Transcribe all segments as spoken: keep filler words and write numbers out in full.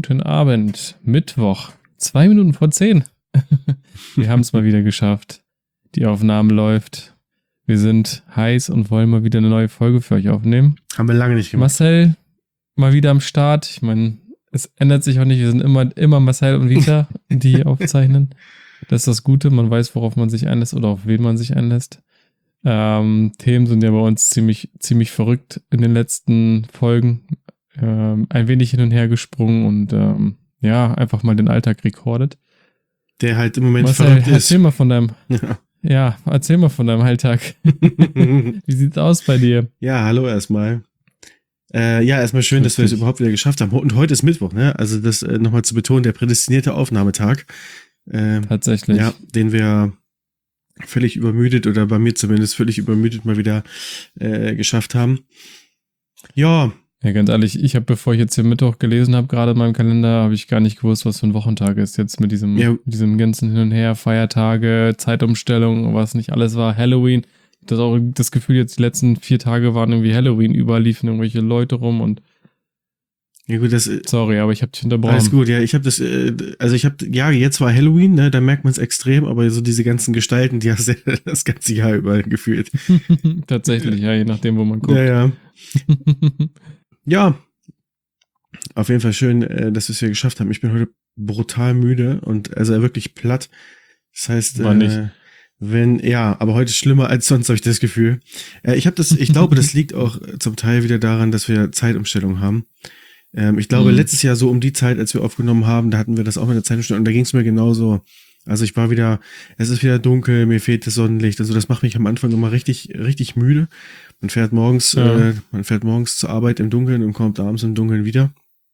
guten Abend. Mittwoch, zwei Minuten vor zehn. Wir haben es mal wieder geschafft. Die Aufnahme läuft. Wir sind heiß und wollen mal wieder eine neue Folge für euch aufnehmen. Haben wir lange nicht gemacht. Marcel, mal wieder am Start. Ich meine, es ändert sich auch nicht. Wir sind immer, immer Marcel und Vita, die aufzeichnen. Das ist das Gute. Man weiß, worauf man sich einlässt oder auf wen man sich einlässt. Ähm, Themen sind ja bei uns ziemlich, ziemlich verrückt in den letzten Folgen. Ähm, ein wenig hin und her gesprungen und ähm, ja, einfach mal den Alltag rekordet. Der halt im Moment Marcel, verrückt ist. Erzähl mal von deinem, Ja. ja, erzähl mal von deinem Alltag. Wie sieht's aus bei dir? Ja, hallo erstmal. Äh, ja, erstmal schön, dass wir es überhaupt wieder geschafft haben. Und heute ist Mittwoch, ne? Also das äh, nochmal zu betonen, der prädestinierte Aufnahmetag. Äh, Tatsächlich. Ja, den wir völlig übermüdet oder bei mir zumindest völlig übermüdet mal wieder äh, geschafft haben. Ja. Ja, ganz ehrlich, ich habe, bevor ich jetzt hier Mittwoch gelesen habe, gerade in meinem Kalender, habe ich gar nicht gewusst, was für ein Wochentag ist. Jetzt mit diesem, Ja. diesem ganzen Hin und Her, Feiertage, Zeitumstellung, was nicht alles war, Halloween. Das auch das Gefühl, jetzt die letzten vier Tage waren irgendwie Halloween, überall liefen irgendwelche Leute rum und Ja gut, das sorry, aber ich habe dich unterbrochen. Alles gut, ja, ich habe das, äh, also ich habe, ja, jetzt war Halloween, ne, da merkt man es extrem, aber so diese ganzen Gestalten, die hast du das ganze Jahr überall gefühlt. Tatsächlich, ja, je nachdem, wo man guckt. Ja, ja. Ja, auf jeden Fall schön, äh, dass wir es hier geschafft haben. Ich bin heute brutal müde und also wirklich platt. Das heißt, War nicht. äh, wenn, ja, aber heute ist schlimmer als sonst, habe ich das Gefühl. Äh, ich habe das, ich glaube, das liegt auch zum Teil wieder daran, dass wir Zeitumstellung haben. Ähm, ich glaube, Mhm. letztes Jahr so um die Zeit, als wir aufgenommen haben, da hatten wir das auch mit der Zeitumstellung und da ging es mir genauso. Also ich war wieder, es ist wieder dunkel, mir fehlt das Sonnenlicht. Also das macht mich am Anfang immer richtig, richtig müde. Man fährt morgens, Ja. äh, man fährt morgens zur Arbeit im Dunkeln und kommt abends im Dunkeln wieder.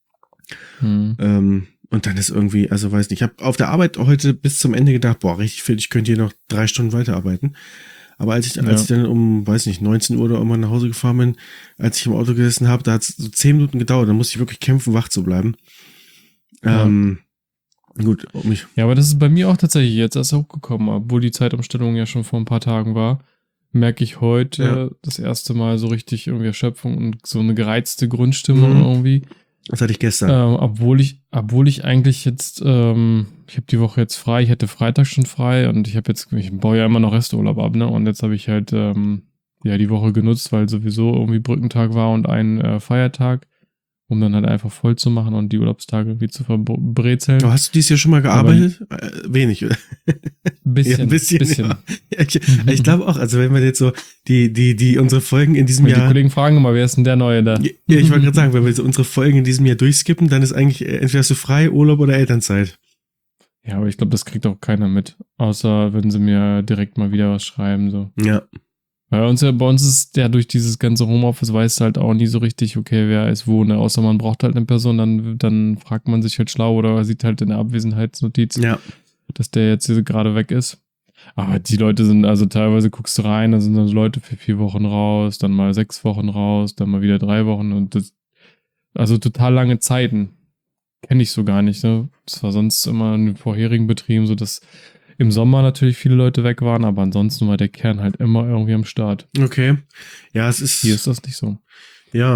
Mhm. Ähm, und dann ist irgendwie, also weiß nicht, ich habe auf der Arbeit heute bis zum Ende gedacht, boah, richtig fit, ich könnte hier noch drei Stunden weiterarbeiten. Aber als ich, als Ja. ich dann um, weiß nicht, neunzehn Uhr oder irgendwann nach Hause gefahren bin, als ich im Auto gesessen habe, da hat es so zehn Minuten gedauert, dann musste ich wirklich kämpfen, wach zu bleiben. Ja. Ähm, gut, um mich. Ja, aber das ist bei mir auch tatsächlich jetzt erst hochgekommen, obwohl die Zeitumstellung ja schon vor ein paar Tagen war, merke ich heute Ja. das erste Mal so richtig irgendwie Erschöpfung und so eine gereizte Grundstimmung Mhm. irgendwie. Das hatte ich gestern. Ähm, obwohl ich, obwohl ich eigentlich jetzt, ähm, ich habe die Woche jetzt frei, ich hätte Freitag schon frei und ich habe jetzt, ich baue ja immer noch Resturlaub ab, ne? Und jetzt habe ich halt ähm, ja die Woche genutzt, weil sowieso irgendwie Brückentag war und ein äh, Feiertag, um dann halt einfach voll zu machen und die Urlaubstage irgendwie zu verbrezeln. Oh, hast du dies Jahr schon mal gearbeitet? Äh, wenig, oder? Bisschen, Ja, ein bisschen. bisschen. Ja. Ja, ich ich glaube auch, also wenn wir jetzt so die, die, die unsere Folgen in diesem Die Jahr. Kollegen fragen immer, wer ist denn der Neue da? Ja, ich wollte gerade sagen, wenn wir so unsere Folgen in diesem Jahr durchskippen, dann ist eigentlich äh, entweder hast du frei, Urlaub oder Elternzeit. Ja, aber ich glaube, das kriegt auch keiner mit. Außer wenn sie mir direkt mal wieder was schreiben, so. Ja. Bei uns, ja, bei uns ist ja durch dieses ganze Homeoffice weißt du halt auch nie so richtig, okay, wer ist wo, ne? Außer man braucht halt eine Person, dann, dann fragt man sich halt schlau oder sieht halt in der Abwesenheitsnotiz, Ja. dass der jetzt hier gerade weg ist. Aber die Leute sind, also teilweise guckst du rein, da sind dann so Leute für vier Wochen raus, dann mal sechs Wochen raus, dann mal wieder drei Wochen und das, also total lange Zeiten. Kenne ich so gar nicht, ne? Das war sonst immer in den vorherigen Betrieben so, dass im Sommer natürlich viele Leute weg waren, aber ansonsten war der Kern halt immer irgendwie am Start. Okay. Ja, es ist. Hier ist das nicht so. Ja.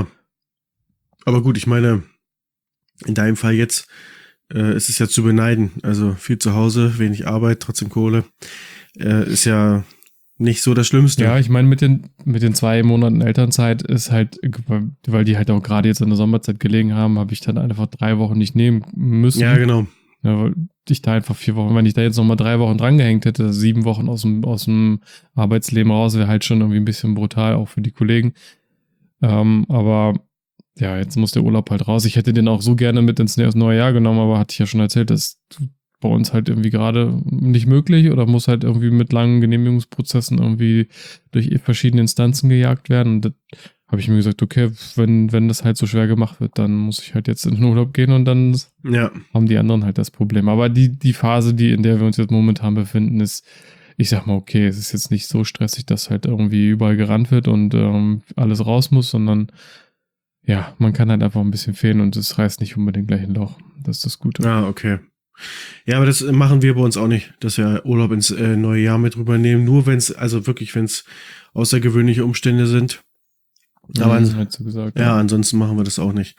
Aber gut, ich meine, in deinem Fall jetzt äh, ist es ja zu beneiden. Also viel zu Hause, wenig Arbeit, trotzdem Kohle. Äh, ist ja nicht so das Schlimmste. Ja, ich meine, mit den, mit den zwei Monaten Elternzeit ist halt, weil die halt auch gerade jetzt in der Sommerzeit gelegen haben, habe ich dann einfach drei Wochen nicht nehmen müssen. Ja, genau. Ja, weil ich da einfach vier Wochen, wenn ich da jetzt nochmal drei Wochen dran gehängt hätte, sieben Wochen aus dem, aus dem Arbeitsleben raus, wäre halt schon irgendwie ein bisschen brutal, auch für die Kollegen. Ähm, aber ja, jetzt muss der Urlaub halt raus. Ich hätte den auch so gerne mit ins neue Jahr genommen, aber hatte ich ja schon erzählt, das ist bei uns halt irgendwie gerade nicht möglich oder muss halt irgendwie mit langen Genehmigungsprozessen irgendwie durch verschiedene Instanzen gejagt werden. Und das habe ich mir gesagt, okay, wenn, wenn das halt so schwer gemacht wird, dann muss ich halt jetzt in den Urlaub gehen und dann Ja. haben die anderen halt das Problem. Aber die, die Phase, die, in der wir uns jetzt momentan befinden, ist, ich sag mal, okay, es ist jetzt nicht so stressig, dass halt irgendwie überall gerannt wird und ähm, alles raus muss, sondern ja, man kann halt einfach ein bisschen fehlen und es reißt nicht unbedingt gleich ein Loch. Das ist das Gute. Ah, okay. Ja, aber das machen wir bei uns auch nicht, dass wir Urlaub ins äh, neue Jahr mit rübernehmen. Nur wenn es, also wirklich, wenn es außergewöhnliche Umstände sind. Aber Mhm, ans- hat so gesagt, ja, ansonsten machen wir das auch nicht.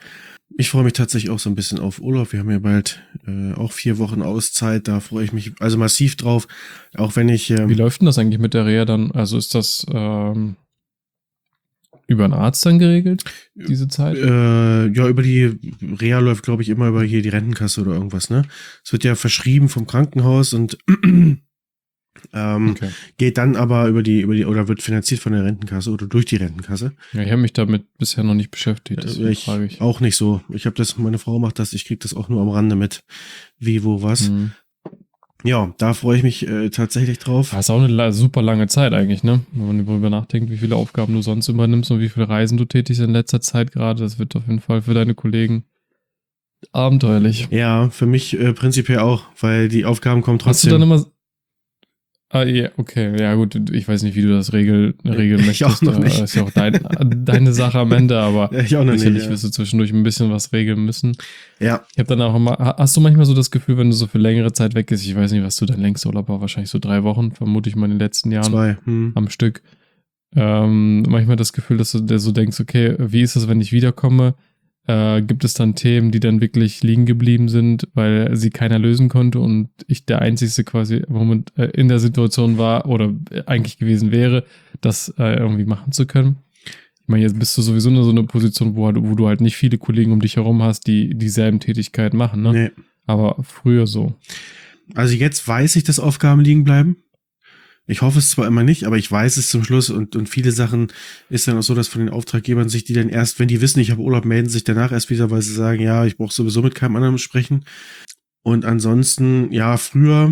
Ich freue mich tatsächlich auch so ein bisschen auf Urlaub. Wir haben ja bald äh, auch vier Wochen Auszeit. Da freue ich mich also massiv drauf. Auch wenn ich... Ähm, Wie läuft denn das eigentlich mit der Reha dann? Also ist das ähm, über einen Arzt dann geregelt, diese Zeit? Äh, ja, über die Reha läuft, glaube ich, immer über hier die Rentenkasse oder irgendwas, ne? Es wird ja verschrieben vom Krankenhaus und ähm, Okay. geht dann aber über die, über die, oder wird finanziert von der Rentenkasse oder durch die Rentenkasse. Ja, ich habe mich damit bisher noch nicht beschäftigt, deswegen Äh, ich, frage ich. auch nicht so. Ich habe das, meine Frau macht das, ich krieg das auch nur am Rande mit. Wie, wo, was. Mhm. Ja, da freue ich mich äh, tatsächlich drauf. Das ist auch eine la- super lange Zeit eigentlich, ne? Wenn man darüber nachdenkt, wie viele Aufgaben du sonst übernimmst und wie viele Reisen du tätigst in letzter Zeit gerade. Das wird auf jeden Fall für deine Kollegen abenteuerlich. Ja, für mich äh, prinzipiell auch, weil die Aufgaben kommen Hast du trotzdem. dann immer... Ah, ja, okay, ja gut, ich weiß nicht, wie du das regel, regeln Ich auch möchtest. noch Das nicht. ist ja auch dein, deine Sache am Ende, aber Ja, ich auch noch nicht. sicherlich Ja. wirst du zwischendurch ein bisschen was regeln müssen. Ja, Ich habe dann auch immer, ha- hast du manchmal so das Gefühl, wenn du so für längere Zeit weg bist, ich weiß nicht, was du dein längster Urlaub war, wahrscheinlich so drei Wochen, vermute ich mal in den letzten Jahren zwei. Hm. am Stück. Ähm, manchmal das Gefühl, dass du dir so denkst, okay, wie ist es, wenn ich wiederkomme? Äh, gibt es dann Themen, die dann wirklich liegen geblieben sind, weil sie keiner lösen konnte und ich der Einzige quasi im Moment äh, in der Situation war oder äh, eigentlich gewesen wäre, das äh, irgendwie machen zu können? Ich meine, jetzt bist du sowieso in so einer Position, wo, halt- wo du halt nicht viele Kollegen um dich herum hast, die dieselben Tätigkeiten machen, ne? Nee. Aber früher so. Also jetzt weiß ich, dass Aufgaben liegen bleiben. Ich hoffe es zwar immer nicht, aber ich weiß es zum Schluss und, und viele Sachen ist dann auch so, dass von den Auftraggebern sich die dann erst, wenn die wissen, ich habe Urlaub, melden sich danach erst wieder, weil sie sagen, ja, ich brauche sowieso mit keinem anderen sprechen. Und ansonsten, ja, früher,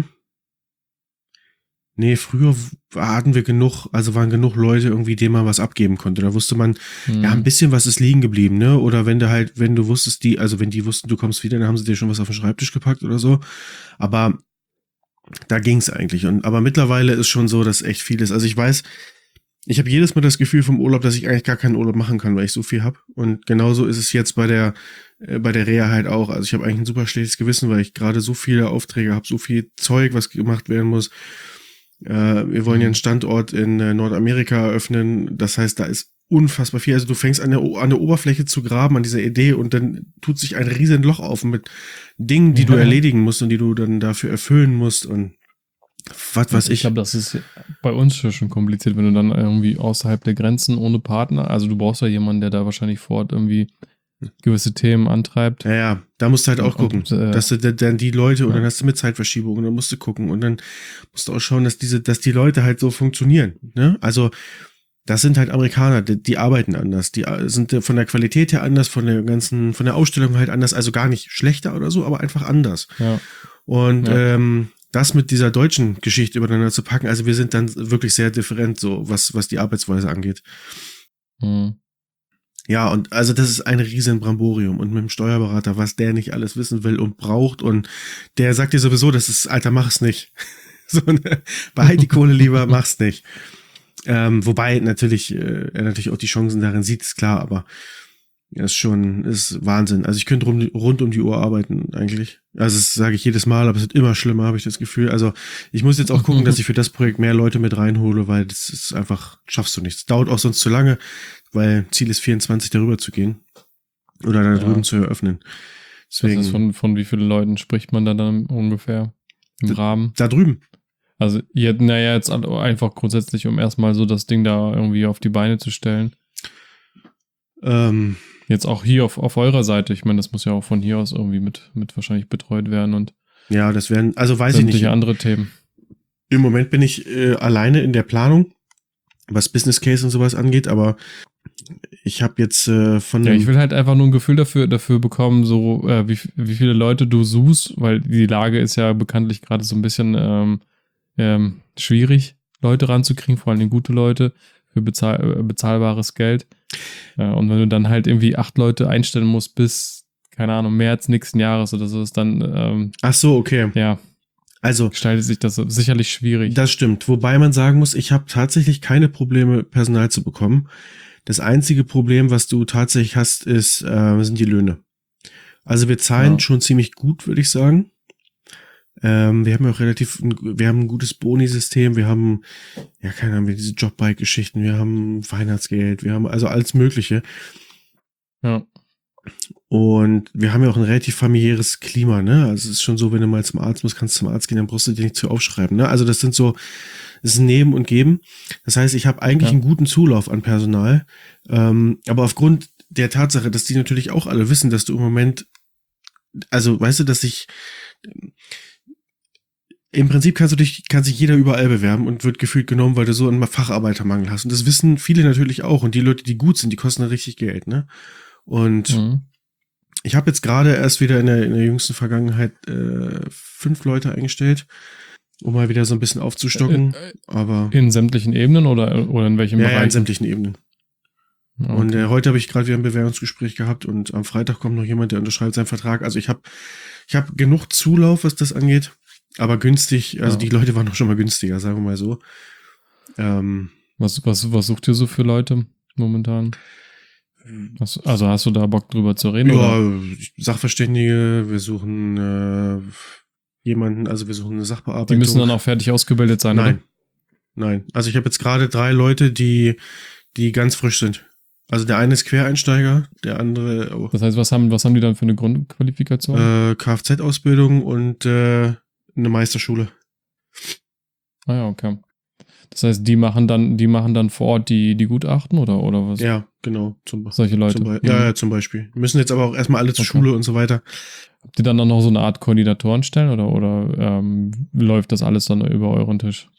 nee, früher hatten wir genug, also waren genug Leute irgendwie, denen man was abgeben konnte. Da wusste man, Hm. ja, ein bisschen was ist liegen geblieben, ne? Oder wenn du halt, wenn du wusstest, die, also wenn die wussten, du kommst wieder, dann haben sie dir schon was auf den Schreibtisch gepackt oder so. Aber da ging's eigentlich. Und aber mittlerweile ist schon so, dass echt viel ist. Also ich weiß, ich habe jedes Mal das Gefühl vom Urlaub, dass ich eigentlich gar keinen Urlaub machen kann, weil ich so viel habe. Und genauso ist es jetzt bei der äh, bei der Reha halt auch. Also ich habe eigentlich ein super schlechtes Gewissen, weil ich gerade so viele Aufträge habe, so viel Zeug, was gemacht werden muss. Äh, wir wollen ja einen Standort in äh, Nordamerika eröffnen. Das heißt, da ist unfassbar viel. Also du fängst an der, O- an der Oberfläche zu graben, an dieser Idee, und dann tut sich ein riesen Loch auf mit Dingen, die Ja. du erledigen musst und die du dann dafür erfüllen musst und was weiß Ich ich. glaube, das ist bei uns schon kompliziert, wenn du dann irgendwie außerhalb der Grenzen ohne Partner, also du brauchst ja jemanden, der da wahrscheinlich vor Ort irgendwie gewisse Themen antreibt. Ja, ja, da musst du halt auch Und, gucken, äh, dass du da- dann die Leute, und ja. dann hast du mit Zeitverschiebung, und dann musst du gucken, und dann musst du auch schauen, dass diese, dass die Leute halt so funktionieren, ne? Also, das sind halt Amerikaner, die, die arbeiten anders, die äh, sind äh, von der Qualität her anders, von der ganzen, von der Ausstellung halt anders, also gar nicht schlechter oder so, aber einfach anders. Ja. Und Ja. ähm, das mit dieser deutschen Geschichte übereinander zu packen, also wir sind dann wirklich sehr different, so was, was die Arbeitsweise angeht. Hm. Ja, und also das ist ein riesen Bramborium, und mit dem Steuerberater, was der nicht alles wissen will und braucht, und der sagt dir sowieso, das ist, Alter, mach es nicht. So, ne? Behalt die Kohle lieber, mach's nicht. Ähm, wobei natürlich, äh, er natürlich auch die Chancen darin sieht, ist klar, aber ja, ist schon, ist Wahnsinn. Also ich könnte rum, rund um die Uhr arbeiten eigentlich. Also das sage ich jedes Mal, aber es wird immer schlimmer, habe ich das Gefühl. Also ich muss jetzt auch gucken, dass ich für das Projekt mehr Leute mit reinhole, weil das ist einfach, schaffst du nicht. Es dauert auch sonst zu lange, weil Ziel ist vierundzwanzig, darüber zu gehen. Oder da Ja. drüben zu eröffnen. Deswegen, Das ist von, von wie vielen Leuten spricht man da dann ungefähr im D- Rahmen? da drüben. Also, ihr, naja, jetzt einfach grundsätzlich, um erstmal so das Ding da irgendwie auf die Beine zu stellen. Ähm, Jetzt auch hier auf, auf eurer Seite. Ich meine, das muss ja auch von hier aus irgendwie mit, mit wahrscheinlich betreut werden und ja, das werden, also weiß ich nicht. sämtliche andere Themen. Im Moment bin ich äh, alleine in der Planung, was Business Case und sowas angeht, aber ich habe jetzt äh, von Ja, dem- ich will halt einfach nur ein Gefühl dafür, dafür bekommen, so äh, wie, wie viele Leute du suchst, weil die Lage ist ja bekanntlich gerade so ein bisschen ähm, ähm, schwierig, Leute ranzukriegen, vor allem gute Leute für bezahl äh, bezahlbares Geld. Äh, und wenn du dann halt irgendwie acht Leute einstellen musst bis, keine Ahnung, März nächsten Jahres oder so, ist dann, ähm, Ach so, okay. ja, Also gestaltet sich das sicherlich schwierig. das stimmt, wobei man sagen muss, ich habe tatsächlich keine Probleme, Personal zu bekommen. Das einzige Problem, was du tatsächlich hast, ist, äh, sind die Löhne. Also wir zahlen Ja. schon ziemlich gut, würde ich sagen. Ähm, wir haben ja auch relativ, ein, wir haben ein gutes Boni-System, wir haben, ja, keine Ahnung, diese Jobbike-Geschichten, wir haben Weihnachtsgeld, wir haben also alles Mögliche. Ja. Und wir haben ja auch ein relativ familiäres Klima, ne? Also es ist schon so, wenn du mal zum Arzt musst, kannst du zum Arzt gehen, dann brauchst du dir nicht zu aufschreiben, ne? Also das sind so, das ist ein Nehmen und Geben. Das heißt, ich habe eigentlich ja. einen guten Zulauf an Personal. Ähm, aber aufgrund der Tatsache, dass die natürlich auch alle wissen, dass du im Moment, also weißt du, dass ich im Prinzip kannst du dich, kann sich jeder überall bewerben und wird gefühlt genommen, weil du so einen Facharbeitermangel hast. Und das wissen viele natürlich auch. Und die Leute, die gut sind, die kosten dann richtig Geld, ne? Und mhm. ich habe jetzt gerade erst wieder in der, in der jüngsten Vergangenheit äh, fünf Leute eingestellt, um mal wieder so ein bisschen aufzustocken. Äh, äh, aber in sämtlichen Ebenen oder, oder in welchem ja, Bereich? Ja, in sämtlichen Ebenen. Okay. Und äh, heute habe ich gerade wieder ein Bewerbungsgespräch gehabt und am Freitag kommt noch jemand, der unterschreibt seinen Vertrag. Also ich habe ich hab genug Zulauf, was das angeht, aber günstig, also ja. die Leute waren doch schon mal günstiger, sagen wir mal so. Ähm, was, was, was sucht ihr so für Leute momentan? Hast, also hast du da Bock drüber zu reden? Ja, oder? Sachverständige, wir suchen äh, jemanden, also wir suchen eine Sachbearbeitung. Die müssen dann auch fertig ausgebildet sein, Nein, oder? Nein. Also ich habe jetzt gerade drei Leute, die, die ganz frisch sind. Also der eine ist Quereinsteiger, der andere... Oh, das heißt, was haben, was haben die dann für eine Grundqualifikation? Äh, Kfz-Ausbildung und äh, eine Meisterschule. Ah ja, okay. Das heißt, die machen dann, die machen dann vor Ort die, die Gutachten oder, oder was? Ja, genau. Zum, Solche Leute. Zum Be- ja, ja, zum Beispiel. Wir müssen jetzt aber auch erstmal alle zur okay. Schule und so weiter. Habt ihr dann, dann noch so eine Art Koordinatoren stellen oder, oder ähm, läuft das alles dann über euren Tisch?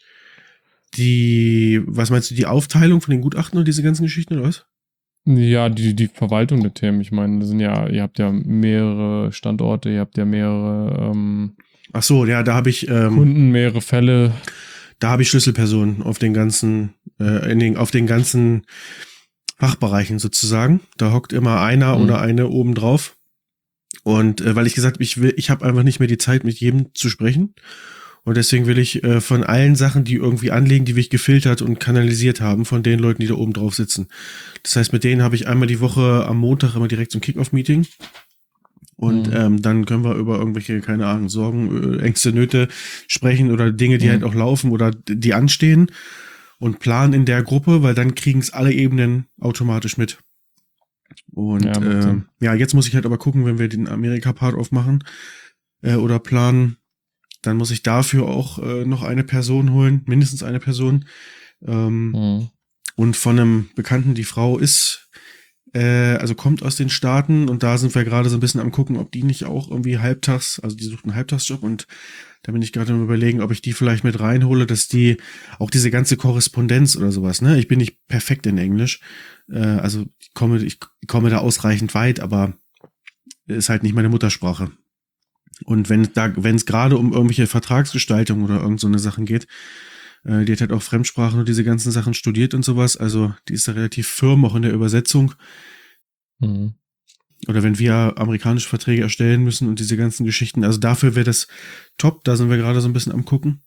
Die, was meinst du, die Aufteilung von den Gutachten und diese ganzen Geschichten oder was? Ja, die, die Verwaltung der Themen. Ich meine, das sind ja, ihr habt ja mehrere Standorte, ihr habt ja mehrere ähm, Ach so, ja, da habe ich ähm, Kunden, mehrere Fälle. Da habe ich Schlüsselpersonen auf den ganzen, äh, in den, auf den ganzen Fachbereichen sozusagen. Da hockt immer einer mhm. oder eine oben drauf. Und äh, weil ich gesagt habe, ich will, ich habe einfach nicht mehr die Zeit, mit jedem zu sprechen. Und deswegen will ich äh, von allen Sachen, die irgendwie anliegen, die wir gefiltert und kanalisiert haben, von den Leuten, die da oben drauf sitzen. Das heißt, mit denen habe ich einmal die Woche am Montag immer direkt so ein Kick-Off-Meeting. Und mhm. ähm, dann können wir über irgendwelche, keine Ahnung, Sorgen, Ängste, Nöte sprechen oder Dinge, die mhm. halt auch laufen oder die anstehen und planen in der Gruppe, weil dann kriegen es alle Ebenen automatisch mit. Und ja, äh, ja, jetzt muss ich halt aber gucken, wenn wir den Amerika-Part aufmachen äh, oder planen, dann muss ich dafür auch äh, noch eine Person holen, mindestens eine Person. Ähm, mhm. Und von einem Bekannten, die Frau ist Äh, also kommt aus den Staaten und da sind wir gerade so ein bisschen am gucken, ob die nicht auch irgendwie halbtags, also die sucht einen Halbtagsjob und da bin ich gerade am Überlegen, ob ich die vielleicht mit reinhole, dass die auch diese ganze Korrespondenz oder sowas, ne? Ich bin nicht perfekt in Englisch, äh, also ich komme, ich komme da ausreichend weit, aber ist halt nicht meine Muttersprache. Und wenn da, wenn es gerade um irgendwelche Vertragsgestaltung oder irgend so eine Sachen geht, äh, die hat halt auch Fremdsprachen und diese ganzen Sachen studiert und sowas, also die ist da relativ firm auch in der Übersetzung. Mhm. Oder wenn wir amerikanische Verträge erstellen müssen und diese ganzen Geschichten, also dafür wäre das top, da sind wir gerade so ein bisschen am gucken.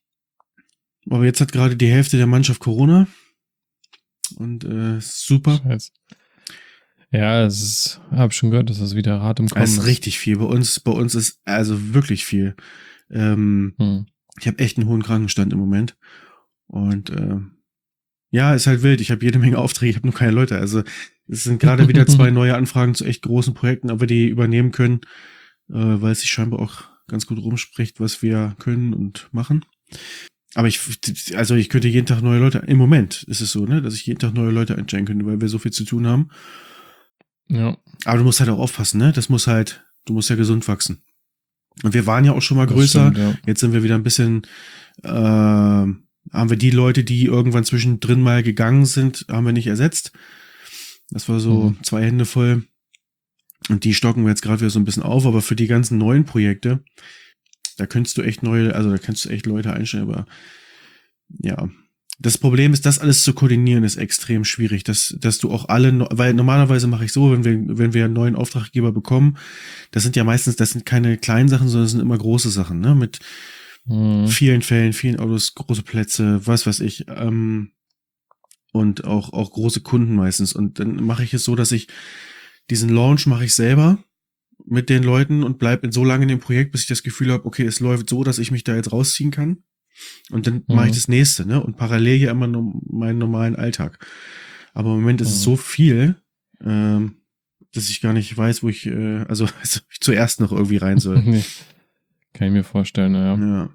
Aber jetzt hat gerade die Hälfte der Mannschaft Corona und äh, super. Scheiße. Ja, es ist, hab schon gehört, dass das wieder hart im Kommen ist. Es ist richtig viel. Bei uns, bei uns ist also wirklich viel. Ähm, hm. Ich habe echt einen hohen Krankenstand im Moment. Und äh, ja, ist halt wild. Ich habe jede Menge Aufträge, ich habe nur keine Leute. Also es sind gerade wieder zwei neue Anfragen zu echt großen Projekten, aber die übernehmen können, äh, weil es sich scheinbar auch ganz gut rumspricht, was wir können und machen. Aber ich, also ich könnte jeden Tag neue Leute, im Moment ist es so, ne, dass ich jeden Tag neue Leute einstellen könnte, weil wir so viel zu tun haben. Ja. Aber du musst halt auch aufpassen, ne? Das muss halt, du musst ja gesund wachsen. Und wir waren ja auch schon mal größer. Stimmt, ja. Jetzt sind wir wieder ein bisschen, äh, haben wir die Leute, die irgendwann zwischendrin mal gegangen sind, haben wir nicht ersetzt. Das war so mhm. zwei Hände voll. Und die stocken wir jetzt gerade wieder so ein bisschen auf. Aber für die ganzen neuen Projekte, da könntest du echt neue, also da kannst du echt Leute einstellen. Aber ja, das Problem ist, das alles zu koordinieren, ist extrem schwierig, dass, dass du auch alle, weil normalerweise mache ich so, wenn wir, wenn wir einen neuen Auftraggeber bekommen, das sind ja meistens, das sind keine kleinen Sachen, sondern das sind immer große Sachen, ne, mit mhm. vielen Fällen, vielen Autos, große Plätze, was weiß ich, ähm, und auch, auch große Kunden meistens. Und dann mache ich es so, dass ich diesen Launch mache ich selber mit den Leuten und bleib so lange in dem Projekt, bis ich das Gefühl habe, okay, es läuft so, dass ich mich da jetzt rausziehen kann. Und dann mhm. mache ich das nächste, ne? Und parallel ja immer nur meinen normalen Alltag. Aber im Moment ist mhm. es so viel, ähm, dass ich gar nicht weiß, wo ich, äh, also, also ich zuerst noch irgendwie rein soll. Nee, kann ich mir vorstellen, naja. Ja.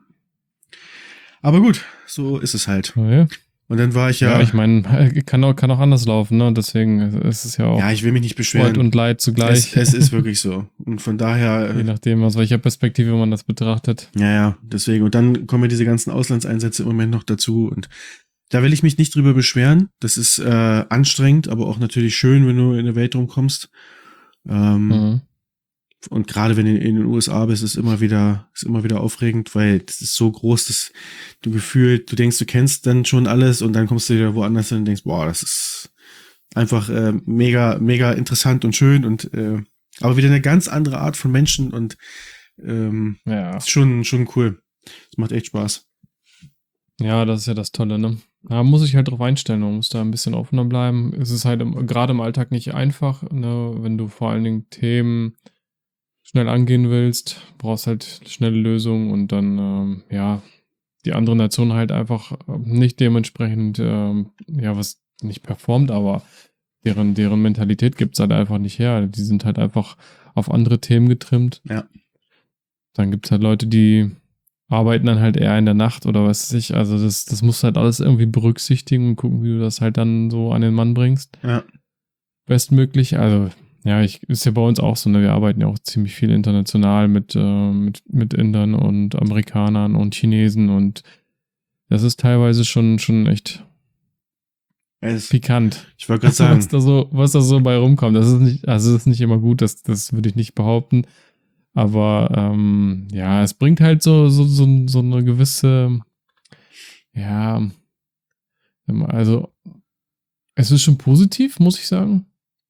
Aber gut, so ist es halt. Okay. Und dann war ich ja. Ja, ich meine, kann auch, kann auch anders laufen, ne? Deswegen ist es ja auch. Ja, ich will mich nicht beschweren. Freud und Leid zugleich. Es, es ist wirklich so. Und von daher. Je nachdem, aus welcher Perspektive man das betrachtet. Ja, ja, deswegen. Und dann kommen ja diese ganzen Auslandseinsätze im Moment noch dazu. Und da will ich mich nicht drüber beschweren. Das ist äh, anstrengend, aber auch natürlich schön, wenn du in der Welt rumkommst. Ähm, mhm. Und gerade wenn du in den U S A bist, ist immer wieder, ist immer wieder aufregend, weil das ist so groß, dass du gefühlt, du denkst, du kennst dann schon alles und dann kommst du wieder woanders hin und denkst, boah, das ist einfach äh, mega, mega interessant und schön und äh, aber wieder eine ganz andere Art von Menschen und ähm, ja. Ist schon, schon cool. Es macht echt Spaß. Ja, das ist ja das Tolle, ne? Da muss ich halt drauf einstellen, man muss da ein bisschen offener bleiben. Es ist halt im, gerade im Alltag nicht einfach, ne, wenn du vor allen Dingen Themen schnell angehen willst, brauchst halt schnelle Lösungen und dann, ähm, ja, die andere Nation halt einfach nicht dementsprechend, ähm, ja, was nicht performt, aber deren, deren Mentalität gibt's halt einfach nicht her. Die sind halt einfach auf andere Themen getrimmt. Ja. Dann gibt's halt Leute, die arbeiten dann halt eher in der Nacht oder was weiß ich. Also das, das musst du halt alles irgendwie berücksichtigen und gucken, wie du das halt dann so an den Mann bringst. Ja. Bestmöglich, also ja, ich, ist ja bei uns auch so, ne? Wir arbeiten ja auch ziemlich viel international mit, äh, mit, mit Indern und Amerikanern und Chinesen und das ist teilweise schon, schon echt es, pikant. Ich wollte gerade sagen. Was da so, was da so bei rumkommt. Das ist nicht, also das ist nicht immer gut, das, das würde ich nicht behaupten. Aber ähm, ja, es bringt halt so, so, so, so eine gewisse, ja, also es ist schon positiv, muss ich sagen.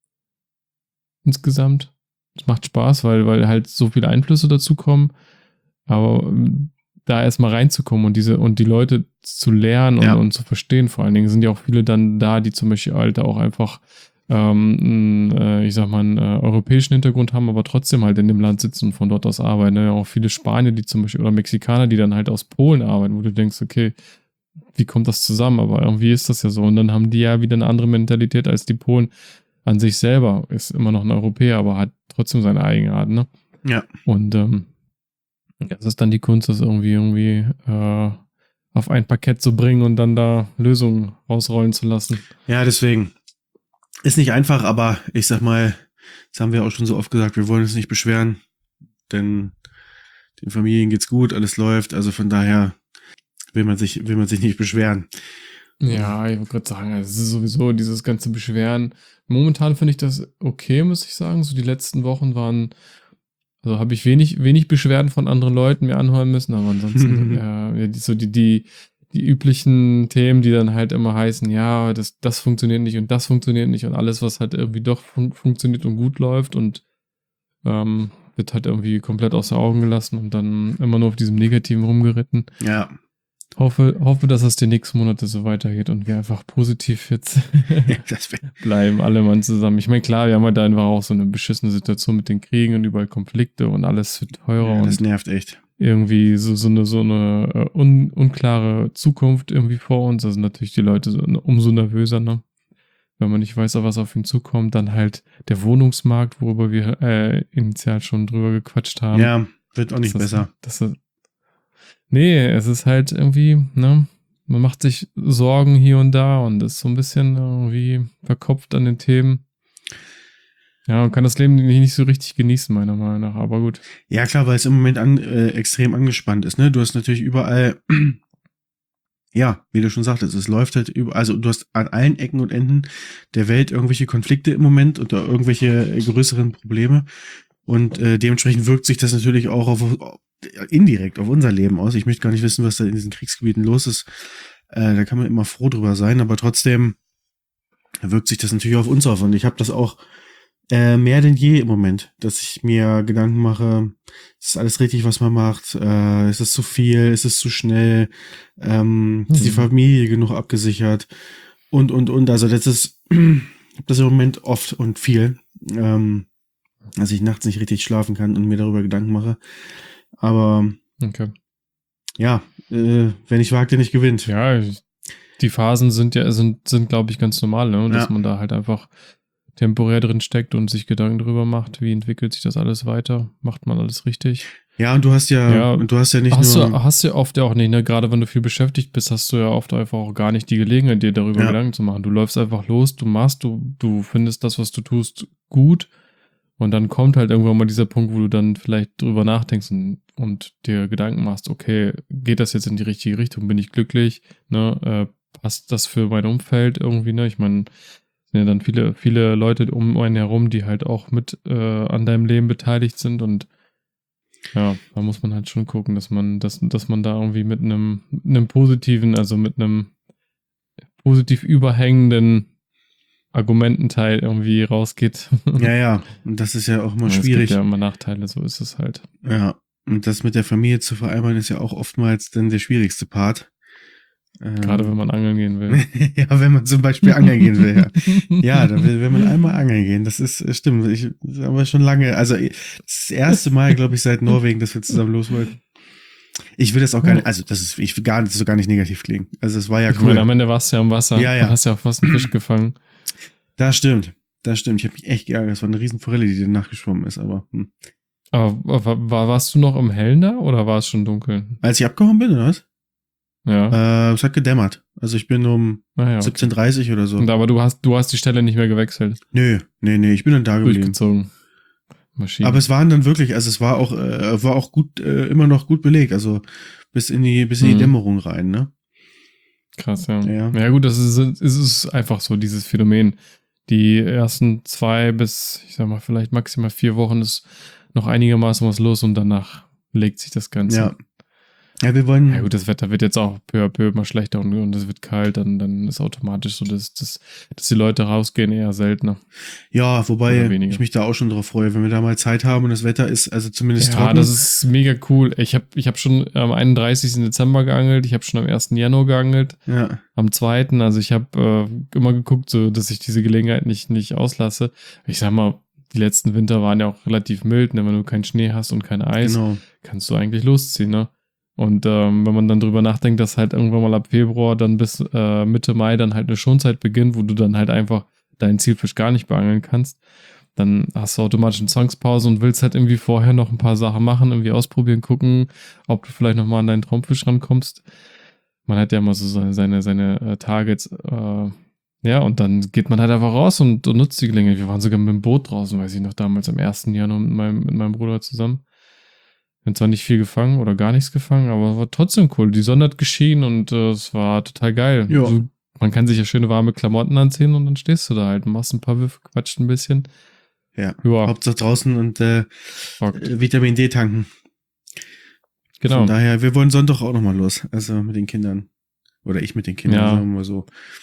Insgesamt. Es macht Spaß, weil, weil halt so viele Einflüsse dazu kommen. Aber da erstmal reinzukommen und diese und die Leute zu lernen und, ja. und zu verstehen, vor allen Dingen sind ja auch viele dann da, die zum Beispiel halt auch einfach, ähm, äh, ich sag mal, einen äh, europäischen Hintergrund haben, aber trotzdem halt in dem Land sitzen und von dort aus arbeiten. Ne? Auch viele Spanier, die zum Beispiel, oder Mexikaner, die dann halt aus Polen arbeiten, wo du denkst, okay, wie kommt das zusammen? Aber irgendwie ist das ja so. Und dann haben die ja wieder eine andere Mentalität als die Polen. An sich selber ist immer noch ein Europäer, aber hat trotzdem seine Eigenart, ne? Ja. Und ähm, das ist dann die Kunst, das irgendwie irgendwie äh, auf ein Parkett zu bringen und dann da Lösungen rausrollen zu lassen. Ja, deswegen. Ist nicht einfach, aber ich sag mal, das haben wir auch schon so oft gesagt, wir wollen uns nicht beschweren, denn den Familien geht's gut, alles läuft, also von daher will man sich, will man sich nicht beschweren. Ja, ich wollte gerade sagen, es ist sowieso dieses ganze Beschweren. Momentan finde ich das okay, muss ich sagen. So die letzten Wochen waren, also habe ich wenig, wenig Beschwerden von anderen Leuten mir anhören müssen, aber ansonsten, äh, ja, die, so die, die, die üblichen Themen, die dann halt immer heißen, ja, das, das funktioniert nicht und das funktioniert nicht und alles, was halt irgendwie doch fun- funktioniert und gut läuft und ähm, wird halt irgendwie komplett außer Augen gelassen und dann immer nur auf diesem Negativen rumgeritten. Ja. Hoffe, hoffe, dass es die nächsten Monate so weitergeht und wir einfach positiv jetzt das bleiben, alle Mann zusammen. Ich meine, klar, wir haben halt einfach auch so eine beschissene Situation mit den Kriegen und überall Konflikte und alles wird teurer. Ja, das und nervt echt. Irgendwie so, so eine, so eine un, unklare Zukunft irgendwie vor uns. Da sind natürlich die Leute so, umso nervöser, ne? Wenn man nicht weiß, auf was auf ihn zukommt. Dann halt der Wohnungsmarkt, worüber wir äh, initial schon drüber gequatscht haben. Ja, wird auch nicht das, besser. Das, das, Nee, es ist halt irgendwie, ne, man macht sich Sorgen hier und da und ist so ein bisschen irgendwie verkopft an den Themen. Ja, man kann das Leben nicht so richtig genießen, meiner Meinung nach, aber gut. Ja, klar, weil es im Moment an, äh, extrem angespannt ist, ne? Du hast natürlich überall, ja, wie du schon sagtest, es läuft halt über, also du hast an allen Ecken und Enden der Welt irgendwelche Konflikte im Moment oder irgendwelche größeren Probleme und äh, dementsprechend wirkt sich das natürlich auch auf indirekt auf unser Leben aus. Ich möchte gar nicht wissen, was da in diesen Kriegsgebieten los ist. Äh, da kann man immer froh drüber sein, aber trotzdem wirkt sich das natürlich auf uns auf. Und ich habe das auch äh, mehr denn je im Moment, dass ich mir Gedanken mache, ist alles richtig, was man macht? Äh, ist es zu viel? Ist es zu schnell? Ähm, mhm. Ist die Familie genug abgesichert? Und, und, und. Also das ist, ich habe das im Moment oft und viel, ähm, dass ich nachts nicht richtig schlafen kann und mir darüber Gedanken mache. Aber okay. ja, äh, wer nicht wagt, der nicht gewinnt. Ja, die Phasen sind ja, sind, sind glaube ich, ganz normal, ne? Und dass ja. man da halt einfach temporär drin steckt und sich Gedanken drüber macht, wie entwickelt sich das alles weiter, macht man alles richtig. Ja, und du hast ja, Ja, und du hast ja nicht hast nur... Du, hast du oft ja auch nicht, ne? Gerade wenn du viel beschäftigt bist, hast du ja oft einfach auch gar nicht die Gelegenheit, dir darüber Ja. Gedanken zu machen. Du läufst einfach los, du machst, du, du findest das, was du tust, gut. Und dann kommt halt irgendwann mal dieser Punkt, wo du dann vielleicht drüber nachdenkst und, und dir Gedanken machst, okay, geht das jetzt in die richtige Richtung? Bin ich glücklich? Ne? Äh, passt das für mein Umfeld irgendwie? Ne? Ich meine, es sind ja dann viele, viele Leute um einen herum, die halt auch mit äh, an deinem Leben beteiligt sind und ja, da muss man halt schon gucken, dass man, dass, dass man da irgendwie mit einem, einem positiven, also mit einem positiv überhängenden Argumententeil irgendwie rausgeht. Ja, ja, und das ist ja auch immer Ja, schwierig. Es gibt ja immer Nachteile, so ist es halt. Ja, und das mit der Familie zu vereinbaren ist ja auch oftmals dann der schwierigste Part. Ähm, Gerade wenn man angeln gehen will. ja, wenn man zum Beispiel angeln gehen will. Ja, ja dann will, wenn man einmal angeln gehen, das ist äh, stimmt. Ich aber schon lange, also das ist das erste Mal, glaube ich, seit Norwegen, dass wir zusammen los wollen. Ich will das auch gar nicht, also das ist, ich will gar nicht, so gar nicht negativ klingen. Also es war ja Ich cool. meine, am Ende warst du ja im Wasser. Ja, ja. Du hast ja auch fast einen Fisch gefangen. Das stimmt, das stimmt. Ich habe mich echt geärgert. Das war eine riesen Forelle, die dir nachgeschwommen ist, aber hm. Aber war, war, warst du noch im Hellen da oder war es schon dunkel? Als ich abgehauen bin, oder was? Ja. Äh, es hat gedämmert. Also ich bin um Ah, ja, siebzehn Uhr dreißig oder so. Und aber du hast, du hast die Stelle nicht mehr gewechselt. Nö, nee, nee, ich bin dann da geblieben. Durchgezogen. Maschine. Aber es waren dann wirklich, also es war auch, äh, war auch gut, äh, immer noch gut belegt, also bis in die, bis in die Mhm. Dämmerung rein, ne? Krass, ja. Ja. Ja, gut, das ist, es ist einfach so, dieses Phänomen. Die ersten zwei bis, ich sag mal, vielleicht maximal vier Wochen ist noch einigermaßen was los und danach legt sich das Ganze. Ja. Ja, wir wollen. Ja gut, das Wetter wird jetzt auch peu à peu immer schlechter und, und es wird kalt, dann, dann ist automatisch so, dass, dass, dass die Leute rausgehen eher seltener. Ja, wobei Oder weniger. ich mich da auch schon drauf freue, wenn wir da mal Zeit haben und das Wetter ist, also zumindest Ja, trocken. das ist mega cool. Ich habe ich hab schon am einunddreißigsten Dezember geangelt, ich habe schon am ersten Januar geangelt, Ja, am zweiten Also ich habe äh, immer geguckt, so, dass ich diese Gelegenheit nicht, nicht auslasse. Ich sag mal, die letzten Winter waren ja auch relativ mild, ne? Wenn du keinen Schnee hast und kein Eis, genau. kannst du eigentlich losziehen, ne? Und ähm, wenn man dann drüber nachdenkt, dass halt irgendwann mal ab Februar dann bis äh, Mitte Mai dann halt eine Schonzeit beginnt, wo du dann halt einfach deinen Zielfisch gar nicht beangeln kannst, dann hast du automatisch eine Zwangspause und willst halt irgendwie vorher noch ein paar Sachen machen, irgendwie ausprobieren, gucken, ob du vielleicht nochmal an deinen Traumfisch rankommst. Man hat ja immer so seine, seine, seine äh, Targets, äh, ja, und dann geht man halt einfach raus und, und nutzt die Gelegenheit. Wir waren sogar mit dem Boot draußen, weiß ich noch, damals am ersten Januar mit meinem, mit meinem Bruder zusammen. Wir haben zwar nicht viel gefangen oder gar nichts gefangen, aber war trotzdem cool. Die Sonne hat geschienen und äh, es war total geil. Ja. Also, man kann sich ja schöne warme Klamotten anziehen und dann stehst du da halt und machst ein paar Würfe, quatscht ein bisschen. Ja. Ja, Hauptsache draußen und äh, rockt. Vitamin D tanken. Genau. Von daher, wir wollen Sonntag auch nochmal los. Also mit den Kindern. Oder ich mit den Kindern, Ja. sagen wir mal so.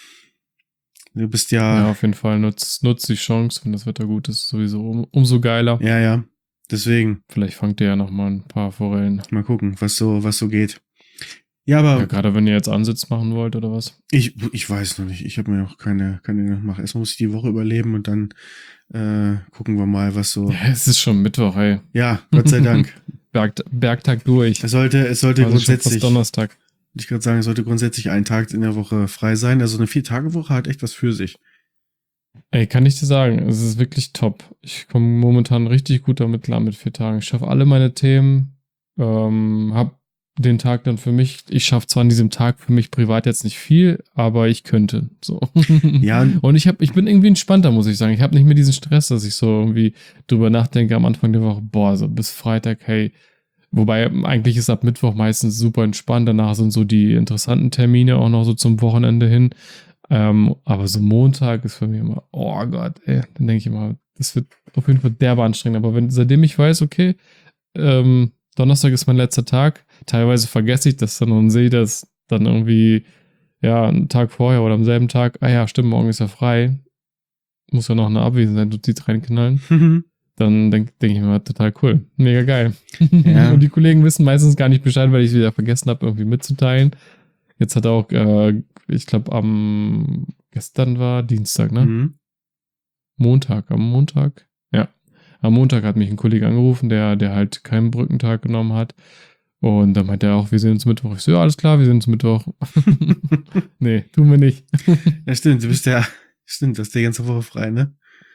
Du bist Ja, ja, auf jeden Fall nutzt, nutzt die Chance, wenn das Wetter gut ist, sowieso um, umso geiler. ja, ja. Deswegen, Vielleicht fangt ihr ja nochmal ein paar Forellen. mal gucken, was so, was so geht. Ja, aber Ja, gerade wenn ihr jetzt Ansitz machen wollt oder was. ich, ich weiß noch nicht. Ich habe mir noch keine, keine gemacht. Erstmal muss ich die Woche überleben und dann äh, gucken wir mal, was so. Ja, es ist schon Mittwoch, ey. Ja, Gott sei Dank. Berg, Bergtag durch. Es sollte, es sollte Also schon fast grundsätzlich, Donnerstag. ich gerade sagen, es sollte grundsätzlich ein Tag in der Woche frei sein. Also eine Vier-Tage-Woche hat echt was für sich. Ey, kann ich dir sagen, es ist wirklich top. Ich komme momentan richtig gut damit klar mit vier Tagen. Ich schaffe alle meine Themen, ähm, hab den Tag dann für mich. Ich schaffe zwar an diesem Tag für mich privat jetzt nicht viel, aber ich könnte. So. Ja. Und ich hab, ich bin irgendwie entspannter, muss ich sagen. Ich habe nicht mehr diesen Stress, dass ich so irgendwie drüber nachdenke am Anfang der Woche, boah, so bis Freitag, hey. Wobei eigentlich ist ab Mittwoch meistens super entspannt. Danach sind so die interessanten Termine auch noch so zum Wochenende hin. Ähm, aber so Montag ist für mich immer, oh Gott, ey, dann denke ich immer, das wird auf jeden Fall derbe anstrengend. Aber wenn, seitdem ich weiß, okay, ähm, Donnerstag ist mein letzter Tag, teilweise vergesse ich das dann und sehe das dann irgendwie, ja, einen Tag vorher oder am selben Tag, ah ja, stimmt, morgen ist ja frei, muss ja noch eine Abwesenheit, du ziehst reinknallen. Dann denke denk ich mir, total cool, mega geil. Ja. Und die Kollegen wissen meistens gar nicht Bescheid, weil ich es wieder vergessen habe, irgendwie mitzuteilen. Jetzt hat auch, äh, ich glaube, am gestern war Dienstag, ne? Mhm. Montag, am Montag. Ja. Am Montag hat mich ein Kollege angerufen, der, der halt keinen Brückentag genommen hat. Und dann meinte er auch, wir sehen uns Mittwoch. Ich so, ja, alles klar, wir sehen uns Mittwoch. Nee, tun wir nicht. Ja, stimmt, du bist ja, stimmt, du hast die ganze Woche frei, ne?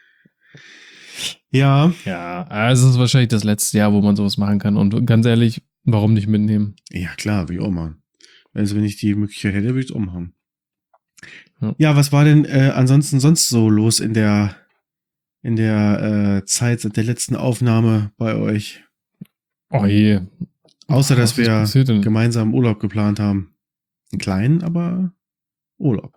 Ja. Ja, also es ist wahrscheinlich das letzte Jahr, wo man sowas machen kann. Und ganz ehrlich, warum nicht mitnehmen? Ja, klar, wie auch mal. Also wenn ich die Möglichkeit hätte, würde ich es umhauen. Ja. Ja, was war denn äh, ansonsten sonst so los in der in der äh, Zeit seit der letzten Aufnahme bei euch? Oh je. Außer, dass Was wir passiert denn? gemeinsam Urlaub geplant haben. Einen kleinen, aber Urlaub.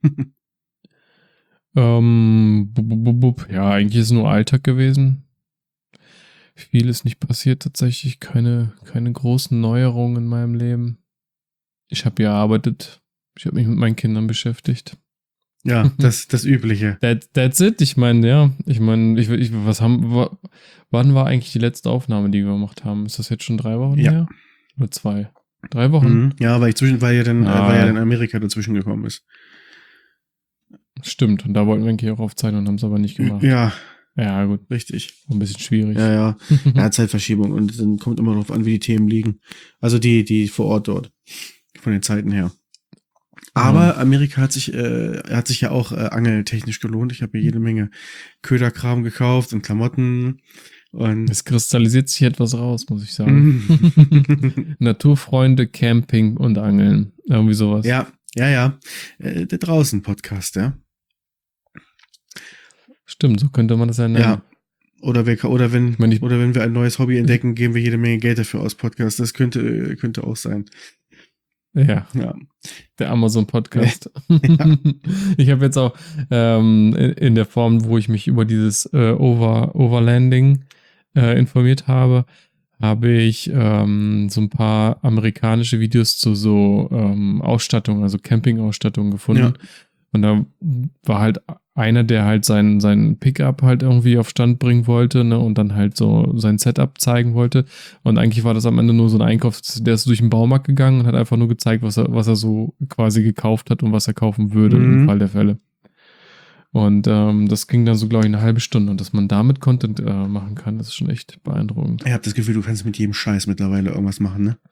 Ähm, bub, bub, bub, bub. Ja, eigentlich ist es nur Alltag gewesen. Viel ist nicht passiert tatsächlich. Keine, keine großen Neuerungen in meinem Leben. Ich habe gearbeitet. Ich habe mich mit meinen Kindern beschäftigt. Ja, das das Übliche. That, that's it. Ich meine, ja. Ich meine, ich, ich, was haben, wa, wann war eigentlich die letzte Aufnahme, die wir gemacht haben? Ist das jetzt schon drei Wochen Ja. her? Oder zwei? Drei Wochen? Mhm. Ja, weil ich zwischen, weil ja dann, Ah. äh, weil ja dann Amerika dazwischen gekommen ist. Stimmt. Und da wollten wir eigentlich auch aufzeichnen und haben es aber nicht gemacht. Ja, Ja, gut. richtig. War ein bisschen schwierig. Ja, ja. Ja, Zeitverschiebung und dann kommt immer darauf an, wie die Themen liegen. Also die, die vor Ort dort. Von den Zeiten her. Aber Amerika hat sich, äh, hat sich ja auch äh, angeltechnisch gelohnt. Ich habe hier jede Menge Köderkram gekauft und Klamotten und Es kristallisiert sich etwas raus, muss ich sagen. Naturfreunde, Camping und Angeln. Irgendwie sowas. ja, ja, ja. Äh, der draußen Podcast, ja. Stimmt, so könnte man das ja nennen. Ja. Oder wir, oder wenn, Ich meine, ich- oder wenn wir ein neues Hobby entdecken, geben wir jede Menge Geld dafür aus Podcast. Das könnte, könnte auch sein. Ja, Ja. der Amazon-Podcast. Ja. Ich habe jetzt auch ähm, in, in der Form, wo ich mich über dieses äh, Over, Overlanding äh, informiert habe, habe ich ähm, so ein paar amerikanische Videos zu so ähm, Ausstattung, also Camping-Ausstattung gefunden. Ja. Und da war halt einer, der halt seinen, seinen Pickup halt irgendwie auf Stand bringen wollte, ne, und dann halt so sein Setup zeigen wollte. Und eigentlich war das am Ende nur so ein Einkauf, der ist durch den Baumarkt gegangen und hat einfach nur gezeigt, was er, was er so quasi gekauft hat und was er kaufen würde Mhm. im Fall der Fälle. Und ähm, das ging dann so, glaube ich, eine halbe Stunde. Und dass man damit Content äh, machen kann, das ist schon echt beeindruckend. Ich habe das Gefühl, du kannst mit jedem Scheiß mittlerweile irgendwas machen, ne?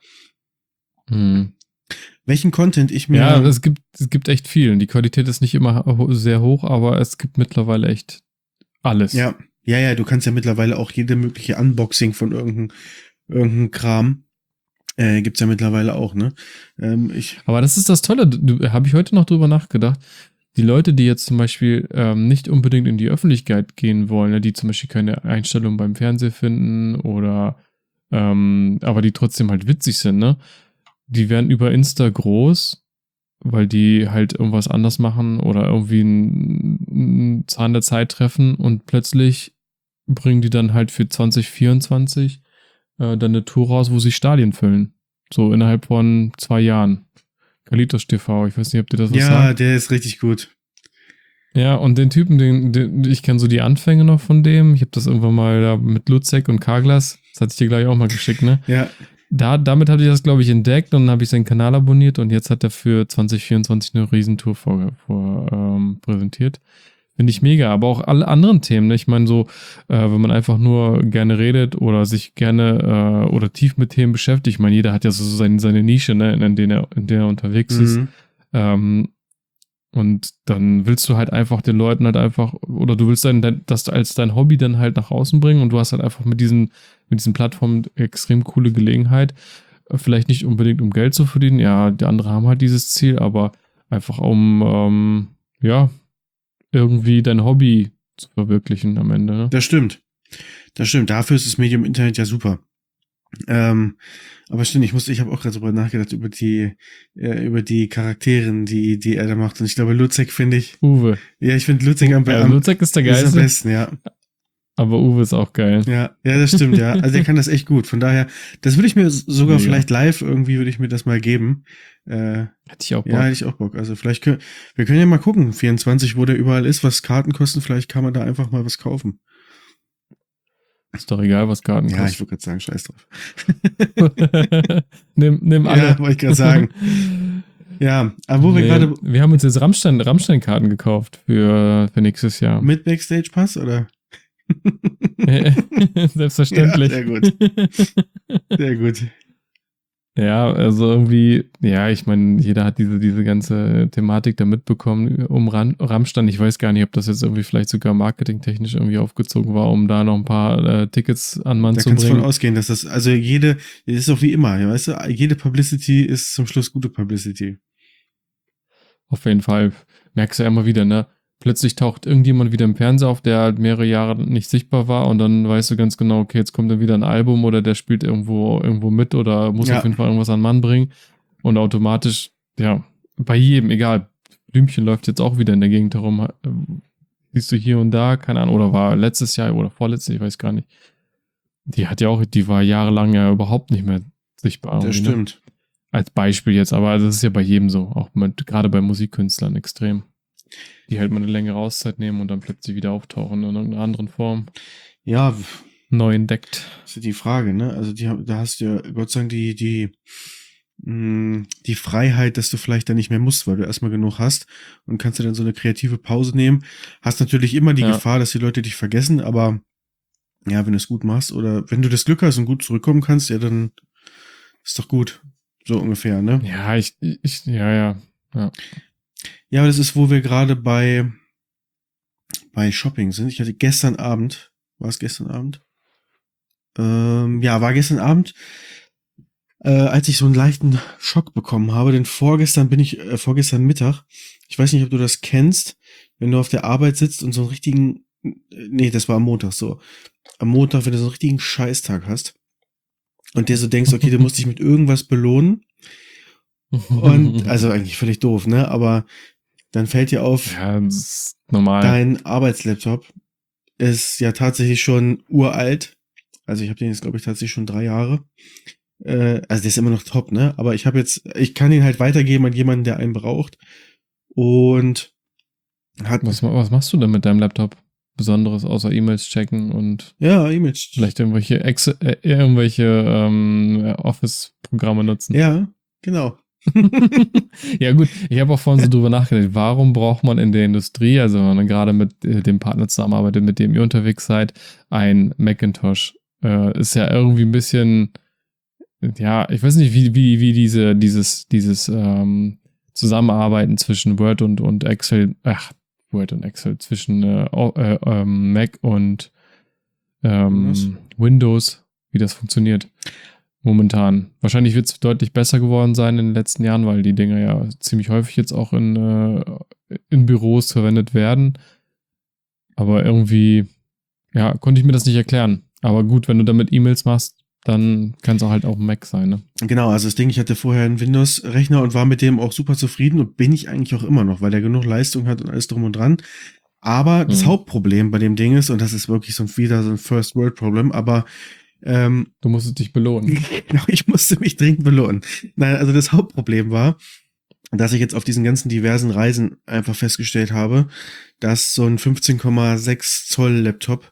Hm. Welchen Content ich mir. Ja, es gibt, es gibt echt viel. Und die Qualität ist nicht immer ho- sehr hoch, aber es gibt mittlerweile echt alles. Ja, ja, ja, du kannst ja mittlerweile auch jede mögliche Unboxing von irgendeinem irgendein Kram. Äh, gibt's ja mittlerweile auch, ne? Ähm, ich, Aber das ist das Tolle, habe ich heute noch drüber nachgedacht. Die Leute, die jetzt zum Beispiel ähm, nicht unbedingt in die Öffentlichkeit gehen wollen, ne, die zum Beispiel keine Einstellung beim Fernsehen finden oder ähm, aber die trotzdem halt witzig sind, ne? Die werden über Insta groß, weil die halt irgendwas anders machen oder irgendwie einen, einen Zahn der Zeit treffen und plötzlich bringen die dann halt für zwanzig vierundzwanzig äh, dann eine Tour raus, wo sie Stadien füllen. So innerhalb von zwei Jahren. Kalitos T V, ich weiß nicht, ob dir das was ja, sagt. der ist richtig gut. Ja, und den Typen, den, den ich kenne so die Anfänge noch von dem. Ich habe das irgendwann mal da mit Luzek und Karglas, das hatte ich dir gleich auch mal geschickt, ne? Ja, Da, damit habe ich das, glaube ich, entdeckt und dann habe ich seinen Kanal abonniert und jetzt hat er für zwanzig vierundzwanzig eine Riesentour vor, vor ähm, präsentiert. Finde ich mega, aber auch alle anderen Themen, ne? Ich meine so, äh, wenn man einfach nur gerne redet oder sich gerne äh, oder tief mit Themen beschäftigt, ich meine, jeder hat ja so seine, seine Nische, ne, in der er, in der er unterwegs ist. mhm. Ähm, und dann willst du halt einfach den Leuten halt einfach, oder du willst dann dein, das als dein Hobby dann halt nach außen bringen und du hast halt einfach mit diesen, mit diesen Plattformen extrem coole Gelegenheit, vielleicht nicht unbedingt um Geld zu verdienen, ja, die anderen haben halt dieses Ziel, aber einfach um, ähm, ja, irgendwie dein Hobby zu verwirklichen am Ende, ne? Das stimmt. Das stimmt. Dafür ist das Medium Internet ja super. Ähm, aber stimmt, ich musste, ich habe auch gerade drüber nachgedacht, über die, äh, über die Charakteren, die, die er da macht. Und ich glaube, Luzek finde ich, Uwe. ja, ich finde Luzek am, Ja, am, Luzek ist der ist am Geilste, besten, ja. aber Uwe ist auch geil. Ja, ja, das stimmt, ja. Also der kann das echt gut. Von daher, das würde ich mir sogar Mega. vielleicht live irgendwie, würde ich mir das mal geben. Äh, Hätte ich auch Bock. ja, hätte ich auch Bock. Also vielleicht können, wir können ja mal gucken, vierundzwanzig, wo der überall ist, was Karten kosten, vielleicht kann man da einfach mal was kaufen. Ist doch egal, was Karten Ja, ich kostet. würde gerade sagen, scheiß drauf. nimm, nimm alle. Ja, wollte ich gerade sagen. Ja, aber wo wir Nee, gerade wir haben uns jetzt Rammstein, Rammstein-Karten gekauft für, für nächstes Jahr. mit Backstage-Pass, oder? Selbstverständlich. Ja, sehr gut. Sehr gut. Ja, also irgendwie, ja, ich meine, jeder hat diese, diese ganze Thematik da mitbekommen um Ram Rammstein. Ich weiß gar nicht, ob das jetzt irgendwie vielleicht sogar marketingtechnisch irgendwie aufgezogen war, um da noch ein paar äh, Tickets an Mann Da zu kannst du bringen. von ausgehen, dass das, also jede, das ist auch wie immer, ja, weißt du, jede Publicity ist zum Schluss gute Publicity. Auf jeden Fall. Merkst du ja immer wieder, ne? Plötzlich taucht irgendjemand wieder im Fernseher auf, der halt mehrere Jahre nicht sichtbar war und dann weißt du ganz genau, okay, jetzt kommt dann wieder ein Album oder der spielt irgendwo irgendwo mit oder muss Ja. auf jeden Fall irgendwas an Mann bringen und automatisch, ja, bei jedem, egal, Blümchen läuft jetzt auch wieder in der Gegend herum, siehst du hier und da, keine Ahnung, oder war letztes Jahr oder vorletztes, ich weiß gar nicht. Die hat ja auch, die war jahrelang ja überhaupt nicht mehr sichtbar. Das irgendwie, ne? stimmt. Als Beispiel jetzt, aber das ist ja bei jedem so, auch mit, gerade bei Musikkünstlern extrem. Die halt mal eine längere Auszeit nehmen und dann plötzlich wieder auftauchen in irgendeiner anderen Form. Ja, Neu entdeckt. das ist die Frage, ne? Also die, da hast du ja Gott sei Dank die, die, mh, die Freiheit, dass du vielleicht dann nicht mehr musst, weil du erstmal genug hast und kannst dir dann so eine kreative Pause nehmen. Hast natürlich immer die Ja. Gefahr, dass die Leute dich vergessen, aber ja, wenn du es gut machst oder wenn du das Glück hast und gut zurückkommen kannst, ja, dann ist doch gut. So ungefähr, ne? Ja, ich, ich, ja, ja, ja. Ja, aber das ist, wo wir gerade bei, bei Shopping sind. Ich hatte gestern Abend, war es gestern Abend? Ähm, ja, war gestern Abend, äh, als ich so einen leichten Schock bekommen habe, denn vorgestern bin ich, äh, vorgestern Mittag, ich weiß nicht, ob du das kennst, wenn du auf der Arbeit sitzt und so einen richtigen, äh, nee, das war am Montag so, am Montag, wenn du so einen richtigen Scheißtag hast und dir so denkst, okay, du musst dich mit irgendwas belohnen und, also eigentlich völlig doof, ne, aber dann fällt dir auf, ja, das ist normal. dein Arbeitslaptop ist ja tatsächlich schon uralt. Also ich habe den jetzt, glaube ich, tatsächlich schon drei Jahre. Äh, also der ist immer noch top, ne? Aber ich habe jetzt, ich kann ihn halt weitergeben an jemanden, der einen braucht. Und hat. Was, was machst du denn mit deinem Laptop? Besonderes außer E-Mails checken und Ja, Image. vielleicht irgendwelche Excel, äh, irgendwelche ähm, Office-Programme nutzen. Ja, genau. Ja gut, ich habe auch vorhin so drüber nachgedacht, warum braucht man in der Industrie, also wenn man gerade mit äh, dem Partner zusammenarbeitet, mit dem ihr unterwegs seid, ein Macintosh? Äh, ist ja irgendwie ein bisschen, ja, ich weiß nicht, wie, wie, wie diese, dieses, dieses ähm, Zusammenarbeiten zwischen Word und, und Excel, ach, Word und Excel, zwischen äh, äh, ähm, Mac und ähm, Windows. Windows, wie das funktioniert. Momentan. Wahrscheinlich wird es deutlich besser geworden sein in den letzten Jahren, weil die Dinger ja ziemlich häufig jetzt auch in, äh, in Büros verwendet werden. Aber irgendwie, ja, konnte ich mir das nicht erklären. Aber gut, wenn du damit E-Mails machst, dann kann es auch halt auch ein Mac sein, ne? Genau, also das Ding, ich hatte vorher einen Windows-Rechner und war mit dem auch super zufrieden und bin ich eigentlich auch immer noch, weil der genug Leistung hat und alles drum und dran. Aber das Mhm. Hauptproblem bei dem Ding ist, und das ist wirklich so ein, wieder so ein First-World-Problem, aber ähm, Du musst dich belohnen. genau, ich musste mich dringend belohnen. Nein, also das Hauptproblem war, dass ich jetzt auf diesen ganzen diversen Reisen einfach festgestellt habe, dass so ein fünfzehn Komma sechs Zoll Laptop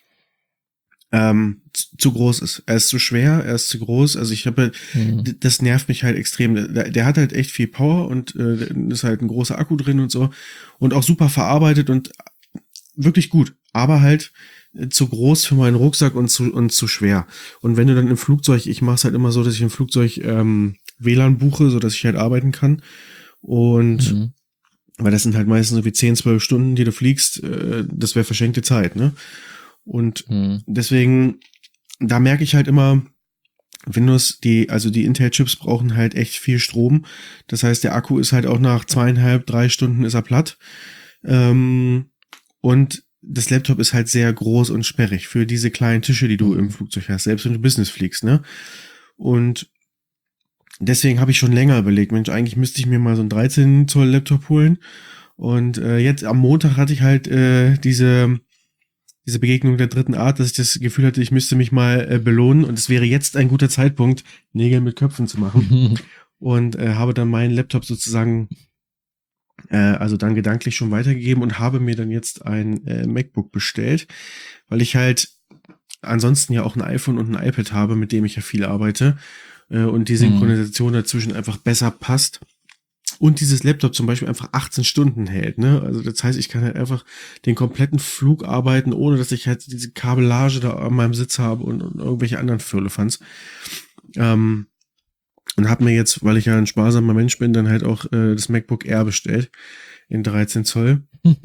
ähm, zu, zu groß ist. Er ist zu schwer, er ist zu groß. Also ich habe, Mhm. d- das nervt mich halt extrem. Der, der hat halt echt viel Power und äh, ist halt ein großer Akku drin und so und auch super verarbeitet und wirklich gut, aber halt äh, zu groß für meinen Rucksack und zu und zu schwer. Und wenn du dann im Flugzeug, ich mache es halt immer so, dass ich im Flugzeug ähm, W L A N buche, so dass ich halt arbeiten kann. Und Mhm. weil das sind halt meistens so wie zehn, zwölf Stunden, die du fliegst, äh, das wäre verschenkte Zeit, ne? Und Mhm. deswegen, da merke ich halt immer, Windows, die, also die Intel-Chips brauchen halt echt viel Strom. Das heißt, der Akku ist halt auch nach zweieinhalb, drei Stunden ist er platt. Ähm, und das Laptop ist halt sehr groß und sperrig für diese kleinen Tische, die du Mhm. im Flugzeug hast, selbst wenn du Business fliegst, ne? Und deswegen habe ich schon länger überlegt, Mensch, eigentlich müsste ich mir mal so einen dreizehn Zoll Laptop holen. Und äh, jetzt am Montag hatte ich halt äh, diese diese Begegnung der dritten Art, dass ich das Gefühl hatte, ich müsste mich mal äh, belohnen und es wäre jetzt ein guter Zeitpunkt, Nägel mit Köpfen zu machen. Und äh, habe dann meinen Laptop sozusagen, äh, also dann gedanklich schon weitergegeben und habe mir dann jetzt ein äh, MacBook bestellt, weil ich halt ansonsten ja auch ein iPhone und ein iPad habe, mit dem ich ja viel arbeite äh, und die Synchronisation dazwischen einfach besser passt. Und dieses Laptop zum Beispiel einfach achtzehn Stunden hält, ne? Also das heißt, ich kann halt einfach den kompletten Flug arbeiten, ohne dass ich halt diese Kabellage da an meinem Sitz habe und, und irgendwelche anderen Firlefanz. Ähm, Und habe mir jetzt, weil ich ja ein sparsamer Mensch bin, dann halt auch äh, das MacBook Air bestellt in dreizehn Zoll.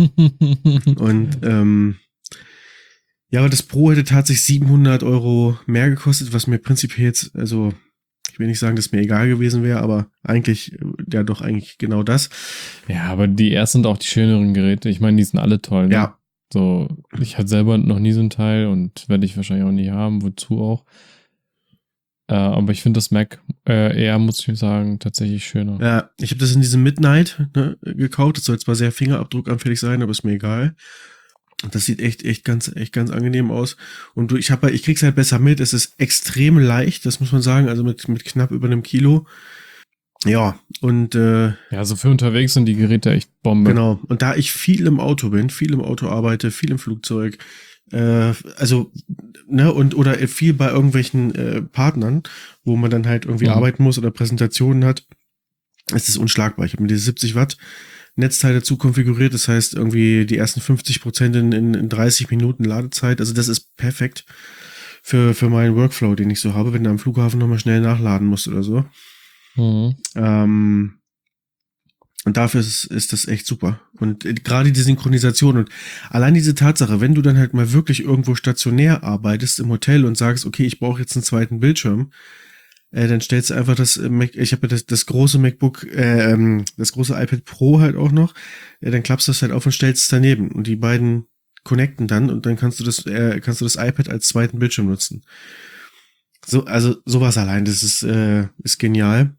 Und ähm, ja, aber das Pro hätte tatsächlich siebenhundert Euro mehr gekostet, was mir prinzipiell jetzt, also ich will nicht sagen, dass mir egal gewesen wäre, aber eigentlich, ja doch eigentlich genau das. Ja, aber die Airs sind auch die schöneren Geräte. Ich meine, die sind alle toll. Ne? Ja. So, ich hatte selber noch nie so ein Teil und werde ich wahrscheinlich auch nie haben, wozu auch. Äh, aber ich finde das Mac äh, Air, muss ich sagen, tatsächlich schöner. Ja, ich habe das in diesem Midnight ne, gekauft. Das soll zwar sehr fingerabdruckanfällig sein, aber ist mir egal. Das sieht echt, echt ganz, echt ganz angenehm aus. Und du, ich habe, ich krieg's halt besser mit. Es ist extrem leicht, das muss man sagen. Also mit, mit knapp über einem Kilo. Ja, und äh, ja, also für unterwegs sind die Geräte echt Bombe. Genau. Und da ich viel im Auto bin, viel im Auto arbeite, viel im Flugzeug, äh, also, ne, und oder viel bei irgendwelchen äh, Partnern, wo man dann halt irgendwie Mhm. arbeiten muss oder Präsentationen hat, ist es unschlagbar. Ich habe mir diese siebzig Watt Netzteil dazu konfiguriert, das heißt irgendwie die ersten fünfzig Prozent in, in, in dreißig Minuten Ladezeit. Also das ist perfekt für, für meinen Workflow, den ich so habe, wenn du am Flughafen nochmal schnell nachladen musst oder so. Mhm. Ähm, und dafür ist, ist das echt super. Und äh, gerade die Synchronisation und allein diese Tatsache, wenn du dann halt mal wirklich irgendwo stationär arbeitest im Hotel und sagst, okay, ich brauche jetzt einen zweiten Bildschirm, äh, dann stellst du einfach das Mac, ich habe ja das, das große MacBook, äh, ähm, das große iPad Pro halt auch noch, äh, dann klappst du das halt auf und stellst es daneben und die beiden connecten dann und dann kannst du das, äh, kannst du das iPad als zweiten Bildschirm nutzen. So, also sowas allein, das ist, äh, ist genial.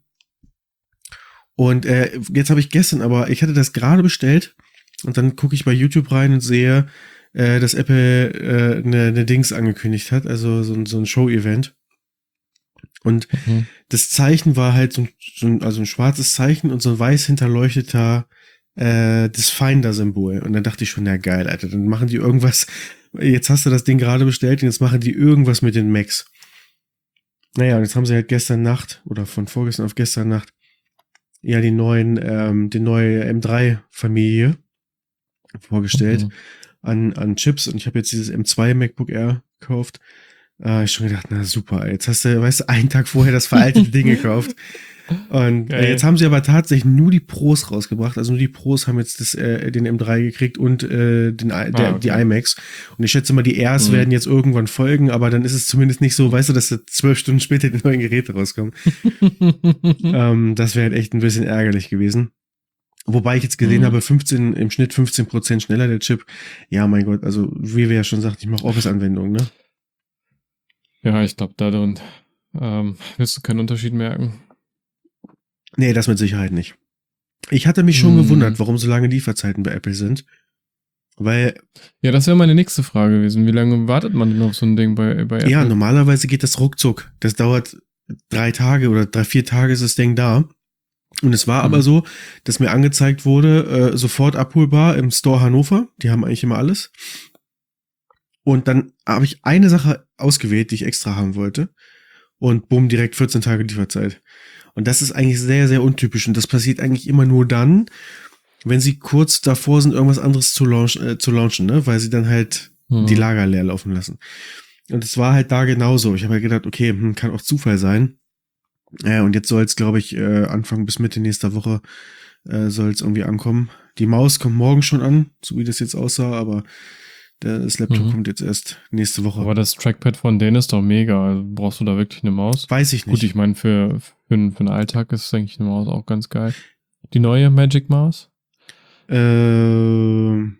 Und äh, jetzt habe ich gestern, aber ich hatte das gerade bestellt und dann gucke ich bei YouTube rein und sehe, äh, dass Apple äh, eine, eine Dings angekündigt hat, also so, ein- so ein Show-Event. Und Mhm. das Zeichen war halt so ein, so ein, also ein schwarzes Zeichen und so ein weiß hinterleuchteter äh, das Finder-Symbol. Und dann dachte ich schon, na geil, Alter, dann machen die irgendwas. Jetzt hast du das Ding gerade bestellt und jetzt machen die irgendwas mit den Macs. Naja, und jetzt haben sie halt gestern Nacht oder von vorgestern auf gestern Nacht ja die neuen, ähm, die neue M drei Familie vorgestellt Mhm. an, an Chips und ich habe jetzt dieses M zwei MacBook Air gekauft. Äh, ich schon gedacht, na super, jetzt hast du, weißt du, einen Tag vorher das veraltete Ding gekauft. Und äh, Geil. jetzt haben sie aber tatsächlich nur die Pros rausgebracht. Also nur die Pros haben jetzt das, äh, den M drei gekriegt und äh, den, I- der, Ah, okay. die iMacs. Und ich schätze mal, die Airs Mhm. werden jetzt irgendwann folgen, aber dann ist es zumindest nicht so, weißt du, dass da zwölf Stunden später die neuen Geräte rauskommen. Ähm, das wäre halt echt ein bisschen ärgerlich gewesen. Wobei ich jetzt gesehen Mhm. habe, fünfzehn, im Schnitt fünfzehn Prozent schneller der Chip. Ja, mein Gott, also wie wir ja schon sagten, ich mache Office-Anwendungen, ne? Ja, ich glaube, da drin ähm, wirst du keinen Unterschied merken. Nee, das mit Sicherheit nicht. Ich hatte mich schon Hm. gewundert, warum so lange Lieferzeiten bei Apple sind. Weil, Ja, das wäre meine nächste Frage gewesen. Wie lange wartet man denn auf so ein Ding bei, bei Apple? ja, normalerweise geht das ruckzuck. Das dauert drei Tage oder drei, vier Tage ist das Ding da. Und es war Mhm. aber so, dass mir angezeigt wurde, äh, sofort abholbar im Store Hannover. Die haben eigentlich immer alles. Und dann habe ich eine Sache ausgewählt, die ich extra haben wollte. Und bumm, direkt vierzehn Tage Lieferzeit. Und das ist eigentlich sehr, sehr untypisch. Und das passiert eigentlich immer nur dann, wenn sie kurz davor sind, irgendwas anderes zu launchen, äh, zu launchen, ne? Weil sie dann halt Mhm. die Lager leer laufen lassen. Und es war halt da genauso. Ich habe halt gedacht, okay, hm, kann auch Zufall sein. Ja, und jetzt soll es, glaube ich, äh, Anfang bis Mitte nächster Woche äh, soll es irgendwie ankommen. Die Maus kommt morgen schon an, so wie das jetzt aussah, aber der, das Laptop Mhm. kommt jetzt erst nächste Woche. Aber das Trackpad von denen ist doch mega. Also brauchst du da wirklich eine Maus? Weiß ich nicht. Gut, ich meine, für, für, für den Alltag ist, denke ich, eine Maus auch ganz geil. Die neue Magic Maus? Ähm,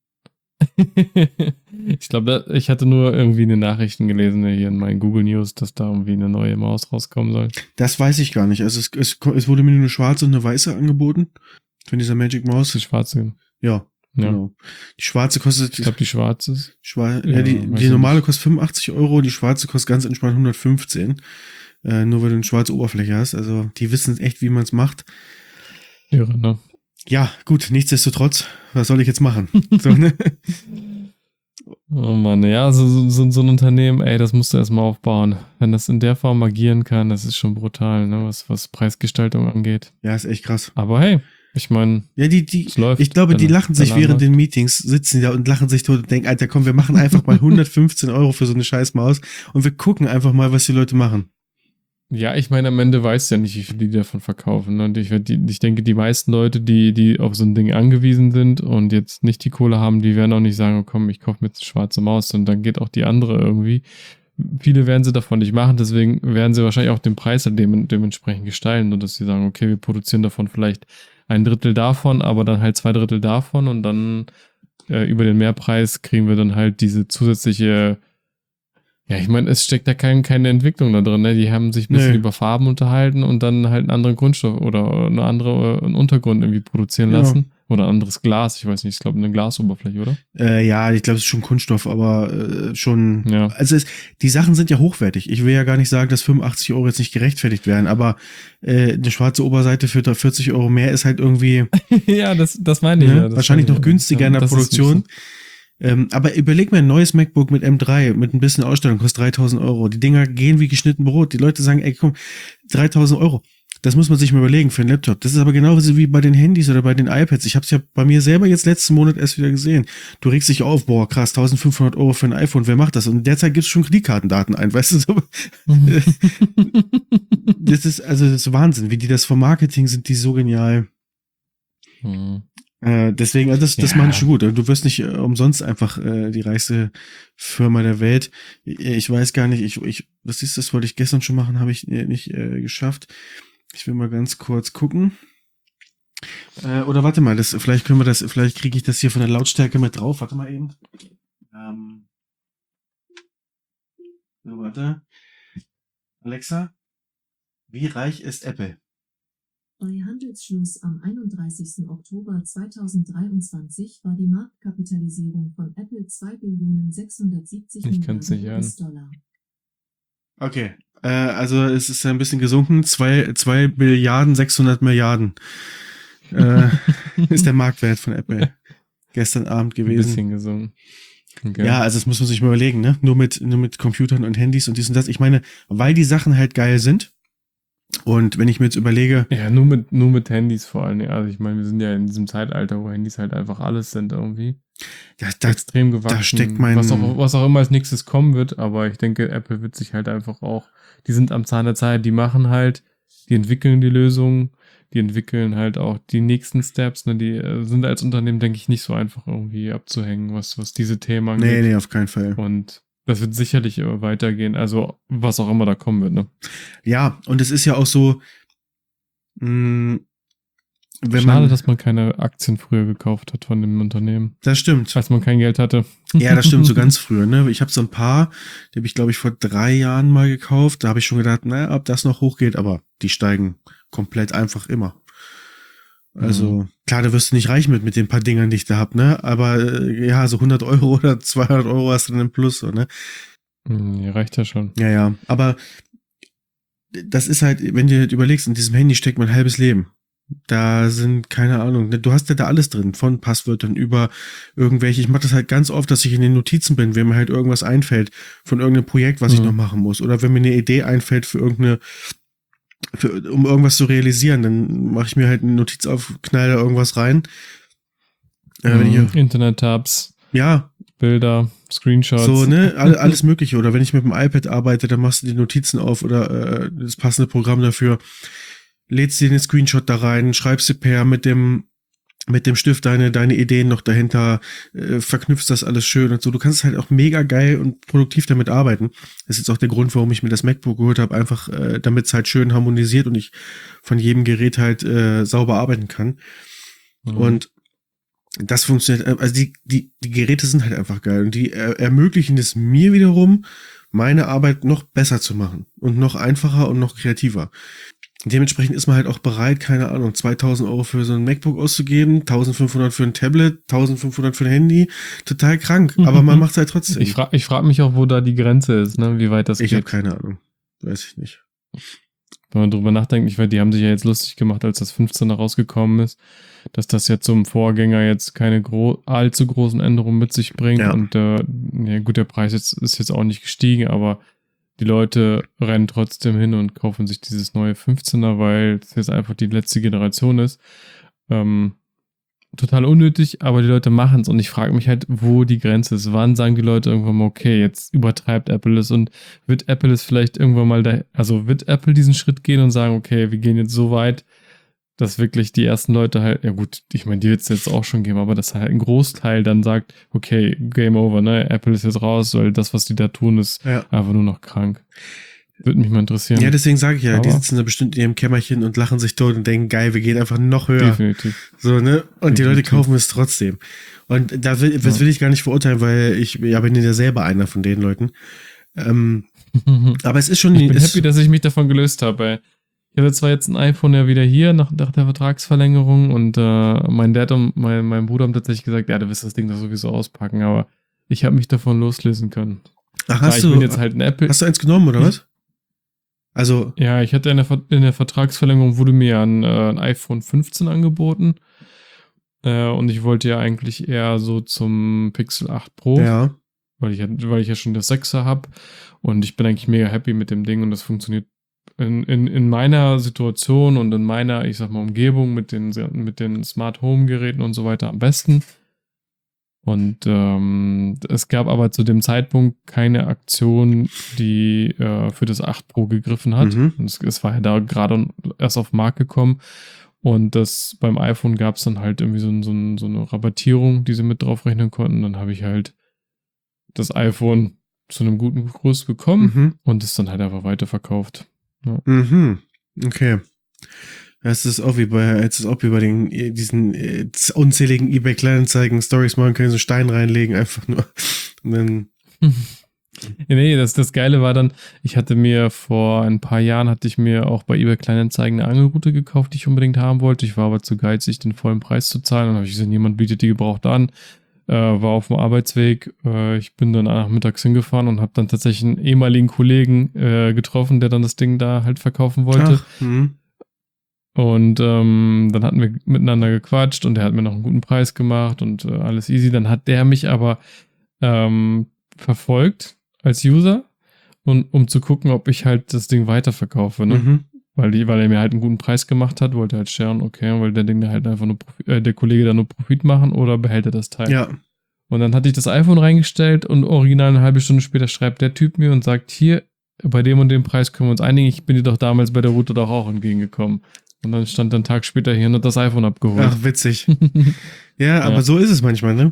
Ich glaube, ich hatte nur irgendwie eine Nachrichten gelesen hier in meinen Google News, dass da irgendwie eine neue Maus rauskommen soll. das weiß ich gar nicht. Also es, es, es wurde mir nur eine schwarze und eine weiße angeboten. Von dieser Magic Das Maus. ist die schwarze. Ja, Ja. genau. Die schwarze kostet, Ich glaube, die schwarze ist. schwa ja, ja, die, weiß die ich normale nicht. kostet fünfundachtzig Euro, die schwarze kostet ganz entspannt hundertfünfzehn. Äh, nur weil du eine schwarze Oberfläche hast. Also die wissen echt, wie man es macht. Irre, ne? Ja, gut, nichtsdestotrotz, was soll ich jetzt machen? So, ne? Oh Mann, ja, so, so, so so ein Unternehmen, ey, das musst du erstmal aufbauen. Wenn das in der Form agieren kann, das ist schon brutal, ne, was, was Preisgestaltung angeht. Ja, ist echt krass. Aber hey, ich meine, Ja, die, die, es läuft. ich glaube, die Wenn- lachen wenn sich er während läuft. den Meetings, sitzen die da und lachen sich tot und denken, Alter, komm, wir machen einfach mal hundertfünfzehn Euro für so eine scheiß Maus und wir gucken einfach mal, was die Leute machen. Ja, ich meine, am Ende weißt du ja nicht, wie viel die davon verkaufen. Ne? Und ich, die, ich denke, die meisten Leute, die, die auf so ein Ding angewiesen sind und jetzt nicht die Kohle haben, die werden auch nicht sagen, oh, komm, ich kaufe mir jetzt eine schwarze Maus, und dann geht auch die andere irgendwie. Viele werden sie davon nicht machen, deswegen werden sie wahrscheinlich auch den Preis halt dem, dementsprechend gestalten, sodass sie sagen, okay, wir produzieren davon vielleicht ein Drittel davon, aber dann halt zwei Drittel davon, und dann äh, über den Mehrpreis kriegen wir dann halt diese zusätzliche. Ja, ich meine, es steckt da kein, keine Entwicklung da drin, ne? Die haben sich ein bisschen Nee. über Farben unterhalten und dann halt einen anderen Grundstoff oder eine andere, einen Untergrund irgendwie produzieren Ja. lassen. Oder ein anderes Glas, ich weiß nicht, ich glaube eine Glasoberfläche, oder? Äh, ja, ich glaube, es ist schon Kunststoff, aber äh, schon. Ja. Also es, die Sachen sind ja hochwertig. Ich will ja gar nicht sagen, dass fünfundachtzig Euro jetzt nicht gerechtfertigt wären, aber äh, eine schwarze Oberseite für vierzig Euro mehr ist halt irgendwie Ja, das, das meine ich ne, ja. Das wahrscheinlich meine noch ich ja. günstiger Ja, in der das ist Produktion. nicht Ähm, aber überleg mir, ein neues MacBook mit M drei, mit ein bisschen Ausstattung, kostet dreitausend Euro. Die Dinger gehen wie geschnitten Brot. Die Leute sagen, ey, komm, dreitausend Euro. Das muss man sich mal überlegen für einen Laptop. Das ist aber genauso wie bei den Handys oder bei den iPads. Ich habe es ja bei mir selber jetzt letzten Monat erst wieder gesehen. Du regst dich auf, boah, krass, eintausendfünfhundert Euro für ein iPhone, wer macht das? Und derzeit gibt's schon Kreditkartendaten ein, weißt du? So. so. Das ist, also, das ist Wahnsinn, wie die das vom Marketing sind, die so genial. Hm. Äh, deswegen, also das, das Ja. machen schon gut. Du wirst nicht äh, umsonst einfach äh, die reichste Firma der Welt. Ich, ich weiß gar nicht, ich, ich, was ist das, wollte ich gestern schon machen, habe ich äh, nicht äh, geschafft. Ich will mal ganz kurz gucken. Äh, oder warte mal, das, vielleicht können wir das, vielleicht kriege ich das hier von der Lautstärke mit drauf. Warte mal eben. Ähm, so, warte. Alexa, wie reich ist Apple? Bei Handelsschluss am einunddreißigsten Oktober zweitausenddreiundzwanzig war die Marktkapitalisierung von Apple zwei Billionen sechshundertsiebzig Ich kann's nicht Milliarden hören. U S-Dollar. Okay, äh, also es ist ein bisschen gesunken. Zwei, zwei Billiarden, sechshundert Milliarden äh, ist der Marktwert von Apple gestern Abend Ein gewesen. bisschen gesungen. Okay. Ja, also das muss man sich mal überlegen, ne? Nur mit, nur mit Computern und Handys und dies und das. Ich meine, weil die Sachen halt geil sind. Und wenn ich mir jetzt überlege, Ja, nur mit, nur mit Handys vor allem. Also ich meine, wir sind ja in diesem Zeitalter, wo Handys halt einfach alles sind irgendwie. da, da, Extrem gewachsen. steckt mein- was, auch, was auch immer als nächstes kommen wird, aber ich denke, Apple wird sich halt einfach auch, die sind am Zahn der Zeit, die machen halt, die entwickeln die Lösungen, die entwickeln halt auch die nächsten Steps, ne, die äh, sind als Unternehmen, denke ich, nicht so einfach irgendwie abzuhängen, was, was diese Themen angeht. nee, nee, auf keinen Fall. Und das wird sicherlich immer weitergehen, also was auch immer da kommen wird, ne? Ja, und es ist ja auch so, mh, wenn Schade, man, dass man keine Aktien früher gekauft hat von dem Unternehmen, das stimmt. als man kein Geld hatte. Ja, das stimmt, so ganz früher, ne? Ich habe so ein paar, die habe ich, glaube ich, vor drei Jahren mal gekauft. Da habe ich schon gedacht, naja, ob das noch hochgeht, aber die steigen komplett einfach immer. Also, Mhm. klar, da wirst du nicht reich mit, mit den paar Dingern, die ich da hab, ne? Aber äh, ja, so hundert Euro oder zweihundert Euro hast du dann im Plus, so, ne? Hm, ja, reicht ja schon. Ja, ja. Aber das ist halt, wenn du halt überlegst, in diesem Handy steckt mein halbes Leben. Da sind, keine Ahnung, du hast ja da alles drin, von Passwörtern über irgendwelche, ich mache das halt ganz oft, dass ich in den Notizen bin, wenn mir halt irgendwas einfällt von irgendeinem Projekt, was ich Mhm. noch machen muss, oder wenn mir eine Idee einfällt für irgendeine, für, um irgendwas zu realisieren, dann mache ich mir halt eine Notiz auf, knall da irgendwas rein. Äh, wenn Mhm. ich, Internet-Tabs, ja, Bilder, Screenshots. so, ne, alle, alles mögliche. Oder wenn ich mit dem iPad arbeite, dann machst du die Notizen auf oder äh, das passende Programm dafür, lädst dir den Screenshot da rein, schreibst dir per mit dem mit dem Stift deine deine Ideen noch dahinter, äh, verknüpfst das alles schön und so. Du kannst halt auch mega geil und produktiv damit arbeiten. Das ist jetzt auch der Grund, warum ich mir das MacBook geholt habe, einfach äh, damit es halt schön harmonisiert und ich von jedem Gerät halt äh, sauber arbeiten kann. Mhm. Und das funktioniert, also die, die, die Geräte sind halt einfach geil und die er, ermöglichen es mir wiederum, meine Arbeit noch besser zu machen und noch einfacher und noch kreativer. Dementsprechend ist man halt auch bereit, keine Ahnung, zweitausend Euro für so ein MacBook auszugeben, eintausendfünfhundert für ein Tablet, eintausendfünfhundert für ein Handy. Total krank, aber man macht es halt trotzdem. Ich frage ich frag mich auch, wo da die Grenze ist, ne? Wie weit das Ich geht. habe keine Ahnung. Weiß ich nicht. Wenn man drüber nachdenkt, ich weiß, die haben sich ja jetzt lustig gemacht, als das fünfzehner rausgekommen ist, dass das jetzt zum Vorgänger jetzt keine gro- allzu großen Änderungen mit sich bringt. Ja. Und äh, ja gut, der Preis jetzt, ist jetzt auch nicht gestiegen, aber die Leute rennen trotzdem hin und kaufen sich dieses neue fünfzehner, weil es jetzt einfach die letzte Generation ist. Ähm, total unnötig, aber die Leute machen es und ich frage mich halt, wo die Grenze ist. Wann sagen die Leute irgendwann mal, okay, jetzt übertreibt Apple es und wird Apple es vielleicht irgendwann mal, da, also wird Apple diesen Schritt gehen und sagen, okay, wir gehen jetzt so weit, dass wirklich die ersten Leute halt, ja gut, ich meine, die wird es jetzt auch schon geben, aber dass halt ein Großteil dann sagt, okay, Game over, ne, Apple ist jetzt raus, weil das, was die da tun, ist Ja. einfach nur noch krank. Würde mich mal interessieren. Ja, deswegen sage ich ja, die Aber- sitzen da bestimmt in ihrem Kämmerchen und lachen sich tot und denken, geil, wir gehen einfach noch höher. Definitiv. So, ne? Und die Leute Definitiv. kaufen es trotzdem. Und da will, das Ja. will ich gar nicht verurteilen, weil ich ja, bin ja selber einer von den Leuten. Ähm, aber es ist schon... Ich bin es, happy, dass ich mich davon gelöst habe. ey. Ich hatte zwar jetzt ein iPhone ja wieder hier nach, nach der Vertragsverlängerung und äh, mein Dad und mein, mein Bruder haben tatsächlich gesagt, ja, du wirst das Ding doch sowieso auspacken, aber ich habe mich davon loslösen können. ach, Klar, hast ich du, bin jetzt halt ein Apple. hast du eins genommen, oder was? Also, Ja, ich hatte in der, Ver- in der Vertragsverlängerung wurde mir ein, äh, ein iPhone fünfzehn angeboten äh, und ich wollte ja eigentlich eher so zum Pixel acht Pro, ja. weil ich, ja- weil ich ja schon das sechser habe und ich bin eigentlich mega happy mit dem Ding und das funktioniert in, in, in meiner Situation und in meiner, ich sag mal, Umgebung mit den, mit den Smart Home Geräten und so weiter am besten. Und ähm, es gab aber zu dem Zeitpunkt keine Aktion, die äh, für das acht Pro gegriffen hat. Mhm. Und es, es war ja da gerade erst auf den Markt gekommen. Und das beim iPhone gab es dann halt irgendwie so, ein- so, ein- so eine Rabattierung, die sie mit drauf rechnen konnten. Dann habe ich halt das iPhone zu einem guten Kurs bekommen Mhm. und es dann halt einfach weiterverkauft. Mhm. Okay. Das ist auch wie bei, es ist auch wie bei den, äh, diesen äh, unzähligen eBay Kleinanzeigen Stories machen können, so Stein reinlegen, einfach nur. Und dann, Nee, das, das Geile war dann, ich hatte mir vor ein paar Jahren, hatte ich mir auch bei eBay Kleinanzeigen eine Angelrute gekauft, die ich unbedingt haben wollte. Ich war aber zu geizig, den vollen Preis zu zahlen. Dann habe ich gesehen, jemand bietet die gebraucht an, äh, war auf dem Arbeitsweg. Äh, ich bin dann nachmittags hingefahren und habe dann tatsächlich einen ehemaligen Kollegen äh, getroffen, der dann das Ding da halt verkaufen wollte. ach, mhm. Und ähm, dann hatten wir miteinander gequatscht und der hat mir noch einen guten Preis gemacht und äh, alles easy. Dann hat der mich aber ähm, verfolgt als User und um zu gucken, ob ich halt das Ding weiterverkaufe, ne? Mhm. Weil, die, weil er mir halt einen guten Preis gemacht hat, wollte halt sharen, okay, weil der Ding da halt einfach nur Profi- äh, der Kollege da nur Profit machen oder behält er das Teil? Ja. Und dann hatte ich das iPhone reingestellt und original eine halbe Stunde später schreibt der Typ mir und sagt, hier, bei dem und dem Preis können wir uns einigen, ich bin dir doch damals bei der Route doch auch entgegengekommen. Und dann stand dann einen Tag später hier und hat das iPhone abgeholt. Ach, witzig. Ja, aber Ja. so ist es manchmal, ne?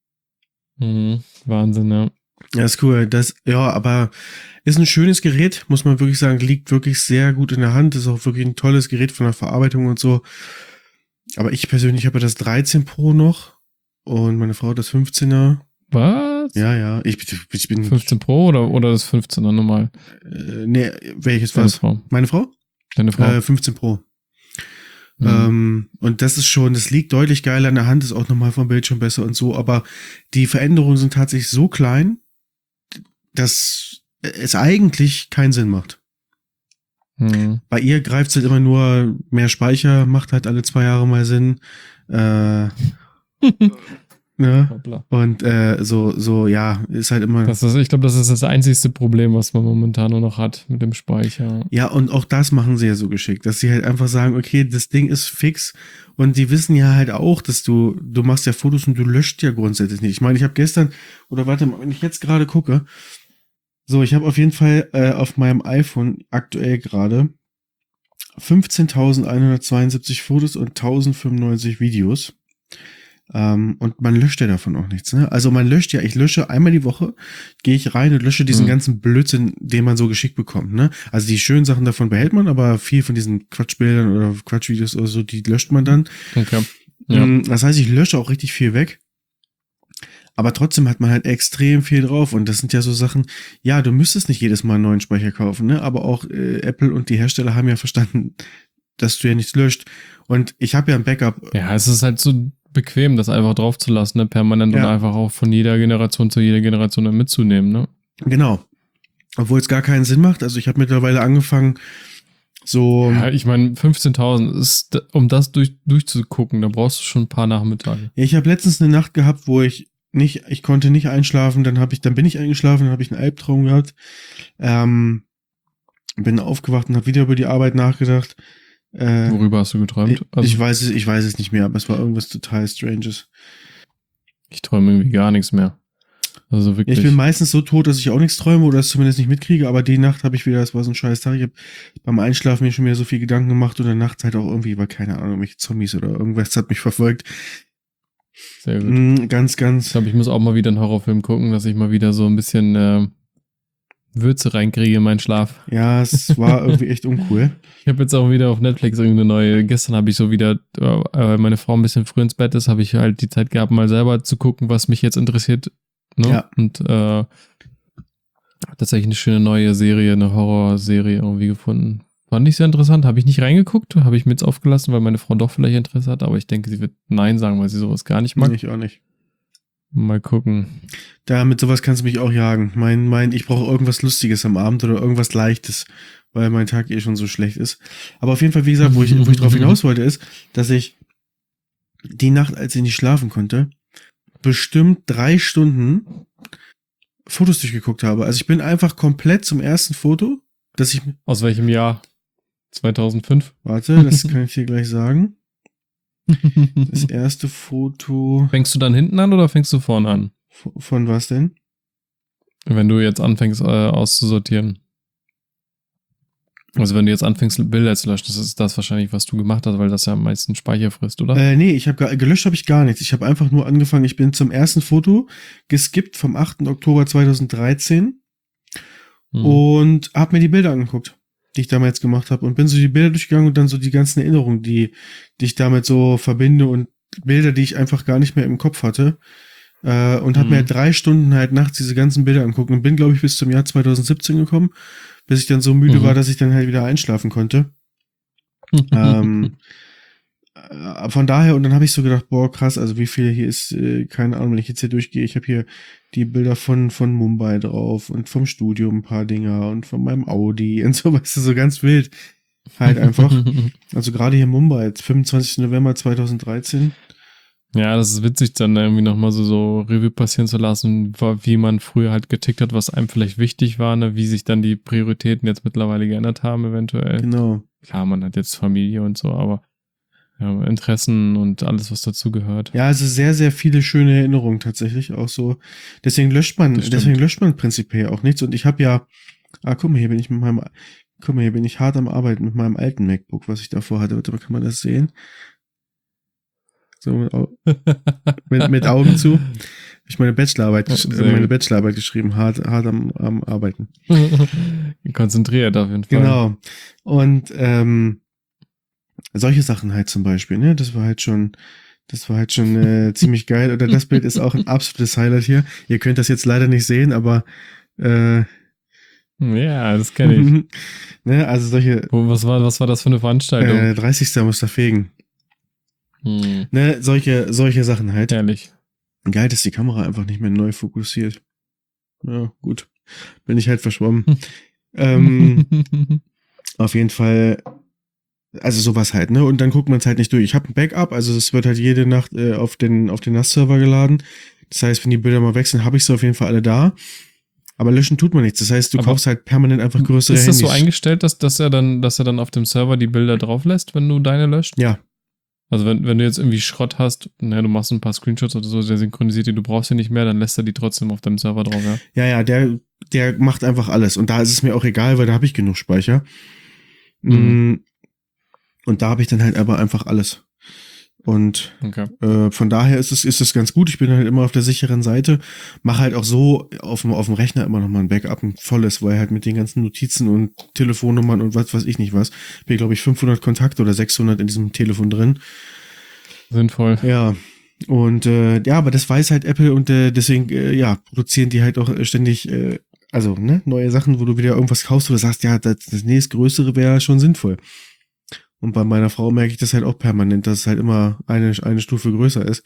Mhm, Wahnsinn, ja. Ja, ist cool. Das, ja, aber ist ein schönes Gerät, muss man wirklich sagen, liegt wirklich sehr gut in der Hand, ist auch wirklich ein tolles Gerät von der Verarbeitung und so. Aber ich persönlich habe das dreizehn Pro noch und meine Frau das fünfzehner. Was? Ja, ja, ich, ich bin, fünfzehn Pro oder, oder das fünfzehner normal? äh, nee, welches Deine was? Frau. Meine Frau? Deine Frau. Äh, fünfzehn Pro. Mhm. Ähm, und das ist schon, das liegt deutlich geiler in der Hand, ist auch nochmal vom Bildschirm besser und so, aber die Veränderungen sind tatsächlich so klein, dass es eigentlich keinen Sinn macht. Mhm. Bei ihr greift es halt immer nur, mehr Speicher macht halt alle zwei Jahre mal Sinn. Äh, ne? Hoppla. Und äh, so, so, ja, ist halt immer. Das ist, ich glaube, das ist das einzigste Problem, was man momentan nur noch hat mit dem Speicher. Ja, und auch das machen sie ja so geschickt, dass sie halt einfach sagen, okay, das Ding ist fix und die wissen ja halt auch, dass du, du machst ja Fotos und du löscht ja grundsätzlich nicht. Ich meine, ich habe gestern, oder warte mal, wenn ich jetzt gerade gucke, so, ich habe auf jeden Fall äh, auf meinem iPhone aktuell gerade fünfzehntausendeinhundertzweiundsiebzig Fotos und tausendfünfundneunzig Videos. Ähm, und man löscht ja davon auch nichts, ne? Also man löscht ja, ich lösche einmal die Woche, gehe ich rein und lösche diesen Mhm. ganzen Blödsinn, den man so geschickt bekommt, ne? Also die schönen Sachen davon behält man, aber viel von diesen Quatschbildern oder Quatschvideos oder so, die löscht man dann. Okay. Ja. Mm, Das heißt, ich lösche auch richtig viel weg. Aber trotzdem hat man halt extrem viel drauf und das sind ja so Sachen, ja, du müsstest nicht jedes Mal einen neuen Speicher kaufen, ne? Aber auch äh, Apple und die Hersteller haben ja verstanden, dass du ja nichts löscht. Und ich habe ja ein Backup. Ja, es ist halt so bequem, das einfach drauf zu lassen, ne? Permanent Ja. und einfach auch von jeder Generation zu jeder Generation dann mitzunehmen, ne? Genau. Obwohl es gar keinen Sinn macht. Also ich habe mittlerweile angefangen, so. Ja, ich meine, fünfzehntausend ist, um das durch, durchzugucken, da brauchst du schon ein paar Nachmittage. Ich habe letztens eine Nacht gehabt, wo ich nicht, ich konnte nicht einschlafen, dann habe ich, dann bin ich eingeschlafen, dann habe ich einen Albtraum gehabt, ähm, bin aufgewacht und habe wieder über die Arbeit nachgedacht. Äh, Worüber hast du geträumt? ich, Also, ich weiß es, ich weiß es nicht mehr, aber es war irgendwas total Stranges. ich träume irgendwie gar nichts mehr. Also Ja, wirklich. ich bin meistens so tot, dass ich auch nichts träume oder es zumindest nicht mitkriege, aber die Nacht habe ich wieder, das war so ein scheiß Tag, ich habe beim Einschlafen mir schon wieder so viel Gedanken gemacht und in der Nacht halt auch irgendwie, war keine Ahnung, irgendwelche Zombies oder irgendwas hat mich verfolgt. Sehr gut. Mm, ganz, Ich ganz. glaube, ich muss auch mal wieder einen Horrorfilm gucken, dass ich mal wieder so ein bisschen äh, Würze reinkriege in meinen Schlaf. Ja, es war irgendwie echt uncool. Ich habe jetzt auch wieder auf Netflix irgendeine neue. Gestern habe ich so wieder, äh, weil meine Frau ein bisschen früh ins Bett ist, habe ich halt die Zeit gehabt, mal selber zu gucken, was mich jetzt interessiert. Ne? Ja. Und äh, tatsächlich eine schöne neue Serie, eine Horrorserie irgendwie gefunden. Fand ich sehr interessant. Habe ich nicht reingeguckt, habe ich mir jetzt aufgelassen, weil meine Frau doch vielleicht Interesse hat, aber ich denke, sie wird Nein sagen, weil sie sowas gar nicht mag. Nee, ich auch nicht. Mal gucken. Da, mit sowas kannst du mich auch jagen. Mein, mein, ich brauche irgendwas Lustiges am Abend oder irgendwas Leichtes, weil mein Tag eh schon so schlecht ist. Aber auf jeden Fall, wie gesagt, wo ich, wo ich drauf hinaus wollte, ist, dass ich die Nacht, als ich nicht schlafen konnte, bestimmt drei Stunden Fotos durchgeguckt habe. Also ich bin einfach komplett zum ersten Foto, dass ich, Aus welchem Jahr? zweitausendfünf? warte, das kann ich dir gleich sagen. Das erste Foto, Fängst du dann hinten an oder fängst du vorne an? von was denn? Wenn du jetzt anfängst äh, auszusortieren. Also wenn du jetzt anfängst, Bilder zu löschen, das ist das wahrscheinlich, was du gemacht hast, weil das ja am meisten Speicher frisst, oder? Äh, nee, ich habe gelöscht habe ich gar nichts. Ich habe einfach nur angefangen, ich bin zum ersten Foto geskippt vom achten Oktober zweitausenddreizehn Mhm. und habe mir die Bilder angeguckt, die ich damals gemacht habe und bin so die Bilder durchgegangen und dann so die ganzen Erinnerungen, die, die ich damit so verbinde und Bilder, die ich einfach gar nicht mehr im Kopf hatte. Äh, und habe Mhm. mir drei Stunden halt nachts diese ganzen Bilder angucken und bin, glaube ich, bis zum Jahr zweitausendsiebzehn gekommen, bis ich dann so müde Mhm. war, dass ich dann halt wieder einschlafen konnte. ähm, äh, von daher, und dann habe ich so gedacht, boah, krass, also wie viel hier ist, äh, keine Ahnung, wenn ich jetzt hier durchgehe, ich habe hier die Bilder von, von Mumbai drauf und vom Studio ein paar Dinger und von meinem Audi und so, weißt du, so ganz wild. Halt einfach. Also gerade hier Mumbai, jetzt fünfundzwanzigsten November zweitausenddreizehn. Ja, das ist witzig, dann irgendwie nochmal so, so Revue passieren zu lassen, wie man früher halt getickt hat, was einem vielleicht wichtig war, ne? Wie sich dann die Prioritäten jetzt mittlerweile geändert haben, eventuell. Genau. Klar, man hat jetzt Familie und so, aber ja, Interessen und alles, was dazu gehört. Ja, also sehr, sehr viele schöne Erinnerungen tatsächlich auch so. Deswegen löscht man, Das stimmt. deswegen löscht man prinzipiell auch nichts. Und ich habe ja, ah, guck mal, hier bin ich mit meinem, guck mal, hier bin ich hart am Arbeiten mit meinem alten MacBook, was ich davor hatte. Warte mal, kann man das sehen? So, mit, Au- mit, mit Augen zu. Hab ich meine Bachelorarbeit, gesch- Sehr meine gut. Bachelorarbeit geschrieben, hart, hart am, am Arbeiten. Konzentriert auf jeden Fall. Genau. Und ähm, solche Sachen halt zum Beispiel, ne? Das war halt schon, das war halt schon äh, ziemlich geil. Oder das Bild ist auch ein absolutes Highlight hier. Ihr könnt das jetzt leider nicht sehen, aber äh, Ja, das kenne ich. ne? Also solche Wo, was, war, was war das für eine Veranstaltung? äh, dreißigsten Musterfegen. Hm, Ne? Solche, solche Sachen halt. herrlich. Geil, dass die Kamera einfach nicht mehr neu fokussiert. Ja, gut. Bin ich halt verschwommen. ähm, auf jeden Fall, also sowas halt, ne? Und dann guckt man es halt nicht durch. Ich habe ein Backup, also es wird halt jede Nacht äh, auf den auf den N A S-Server geladen. Das heißt, wenn die Bilder mal wechseln, habe ich sie auf jeden Fall alle da. Aber löschen tut man nichts. Das heißt, du Aber kaufst halt permanent einfach größere Ist das Handys. so eingestellt, dass, dass er dann, dass er dann auf dem Server die Bilder drauf lässt, wenn du deine löscht? Ja, Also wenn, wenn du jetzt irgendwie Schrott hast, na, du machst ein paar Screenshots oder so, der synchronisiert die, du brauchst sie nicht mehr, dann lässt er die trotzdem auf deinem Server drauf, ja? ja, ja, der, der macht einfach alles. Und da ist es mir auch egal, weil da habe ich genug Speicher. Mhm. Und da habe ich dann halt aber einfach alles. Und Okay. äh, von daher ist es, ist es ganz gut. Ich bin halt immer auf der sicheren Seite. Mache halt auch so auf dem, auf dem Rechner immer noch mal ein Backup, ein volles, weil halt mit den ganzen Notizen und Telefonnummern und was weiß ich nicht was. Bin, glaube ich, fünfhundert Kontakte oder sechshundert in diesem Telefon drin. Sinnvoll. Ja. Und äh, ja, aber das weiß halt Apple und äh, deswegen, äh, ja, produzieren die halt auch äh, ständig, äh, also, ne, neue Sachen, wo du wieder irgendwas kaufst, wo du sagst, ja, das, das nächstgrößere wäre schon sinnvoll. Und bei meiner Frau merke ich das halt auch permanent, dass es halt immer eine, eine Stufe größer ist.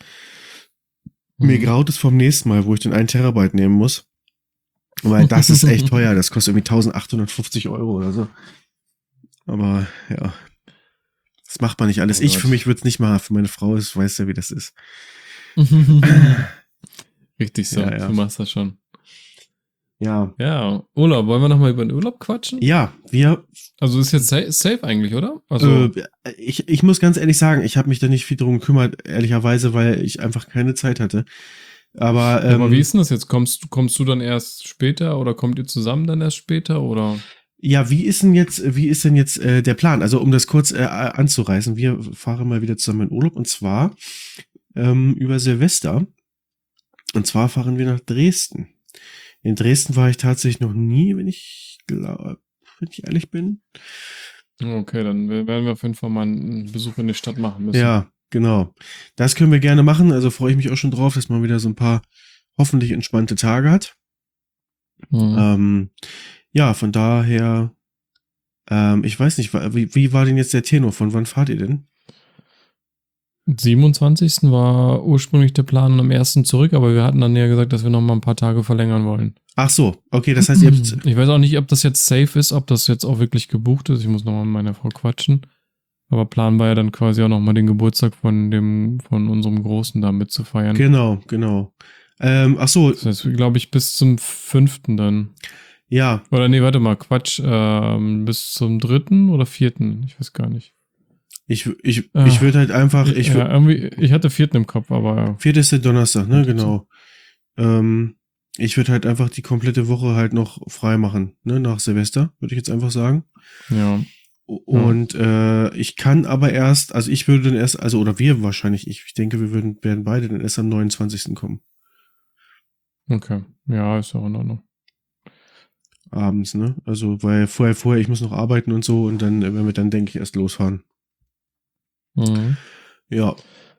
Mir Mhm. graut es vom nächsten Mal, wo ich den einen Terabyte nehmen muss. Weil das ist echt teuer. Das kostet irgendwie eintausendachthundertfünfzig Euro oder so. Aber ja, das macht man nicht alles. Oh ich Gott. für mich würde es nicht machen. Für meine Frau ist, weiß ja, wie das ist. Richtig so, Ja, ja. du machst das schon. Ja. Ja, Urlaub. Wollen wir nochmal über den Urlaub quatschen? Ja, wir. Also ist jetzt sa- safe eigentlich, oder? Also, Äh, ich, ich muss ganz ehrlich sagen, ich habe mich da nicht viel drum gekümmert, ehrlicherweise, weil ich einfach keine Zeit hatte. Aber, ähm, aber wie ist denn das jetzt? Kommst, kommst du dann erst später oder kommt ihr zusammen dann erst später oder? ja, wie ist denn jetzt, wie ist denn jetzt äh, der Plan? Also um das kurz äh, anzureißen, wir fahren mal wieder zusammen in Urlaub und zwar ähm, über Silvester. Und zwar fahren wir nach Dresden. In Dresden war ich tatsächlich noch nie, wenn ich glaube, wenn ich ehrlich bin. Okay, dann werden wir auf jeden Fall mal einen Besuch in die Stadt machen müssen. Ja, genau. Das können wir gerne machen. Also freue ich mich auch schon drauf, dass man wieder so ein paar hoffentlich entspannte Tage hat. Mhm. Ähm, ja, von daher, ähm, ich weiß nicht, wie, wie war denn jetzt der Tenor? Von wann fahrt ihr denn? siebenundzwanzigsten war ursprünglich der Plan am ersten zurück, aber wir hatten dann ja gesagt, dass wir noch mal ein paar Tage verlängern wollen. Ach so, okay, das heißt, ihr habt, Ich weiß auch nicht, ob das jetzt safe ist, ob das jetzt auch wirklich gebucht ist. Ich muss noch mal mit meiner Frau quatschen. Aber Plan war ja dann quasi auch noch mal den Geburtstag von dem, von unserem Großen da mitzufeiern. genau, genau. Ähm, ach so, Das heißt, glaube ich, bis zum fünften dann. ja, Oder nee, warte mal, Quatsch. Ähm, bis zum dritten oder vierten? Ich weiß gar nicht. ich, ich, Ah. ich würde halt einfach, ich ja, würd, irgendwie, ich hatte vierten im Kopf, aber vierte ist der Donnerstag, ne, genau. Ähm, ich würde halt einfach die komplette Woche halt noch frei machen, ne, nach Silvester, würde ich jetzt einfach sagen. ja. Und äh, ich kann aber erst, also ich würde dann erst, also oder wir wahrscheinlich, ich, ich denke, wir würden, werden beide dann erst am neunundzwanzigsten kommen. Okay. Ja, ist auch in Ordnung. Abends, ne? Also, weil vorher, vorher, ich muss noch arbeiten und so und dann, äh, wenn wir dann, denke ich, erst losfahren. Mhm. Ja,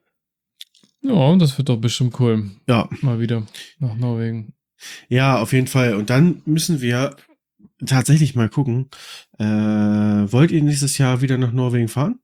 Ja, das wird doch bestimmt cool. ja, Mal wieder nach Norwegen. ja, auf jeden Fall. Und dann müssen wir tatsächlich mal gucken. Äh, wollt ihr nächstes Jahr wieder nach Norwegen fahren?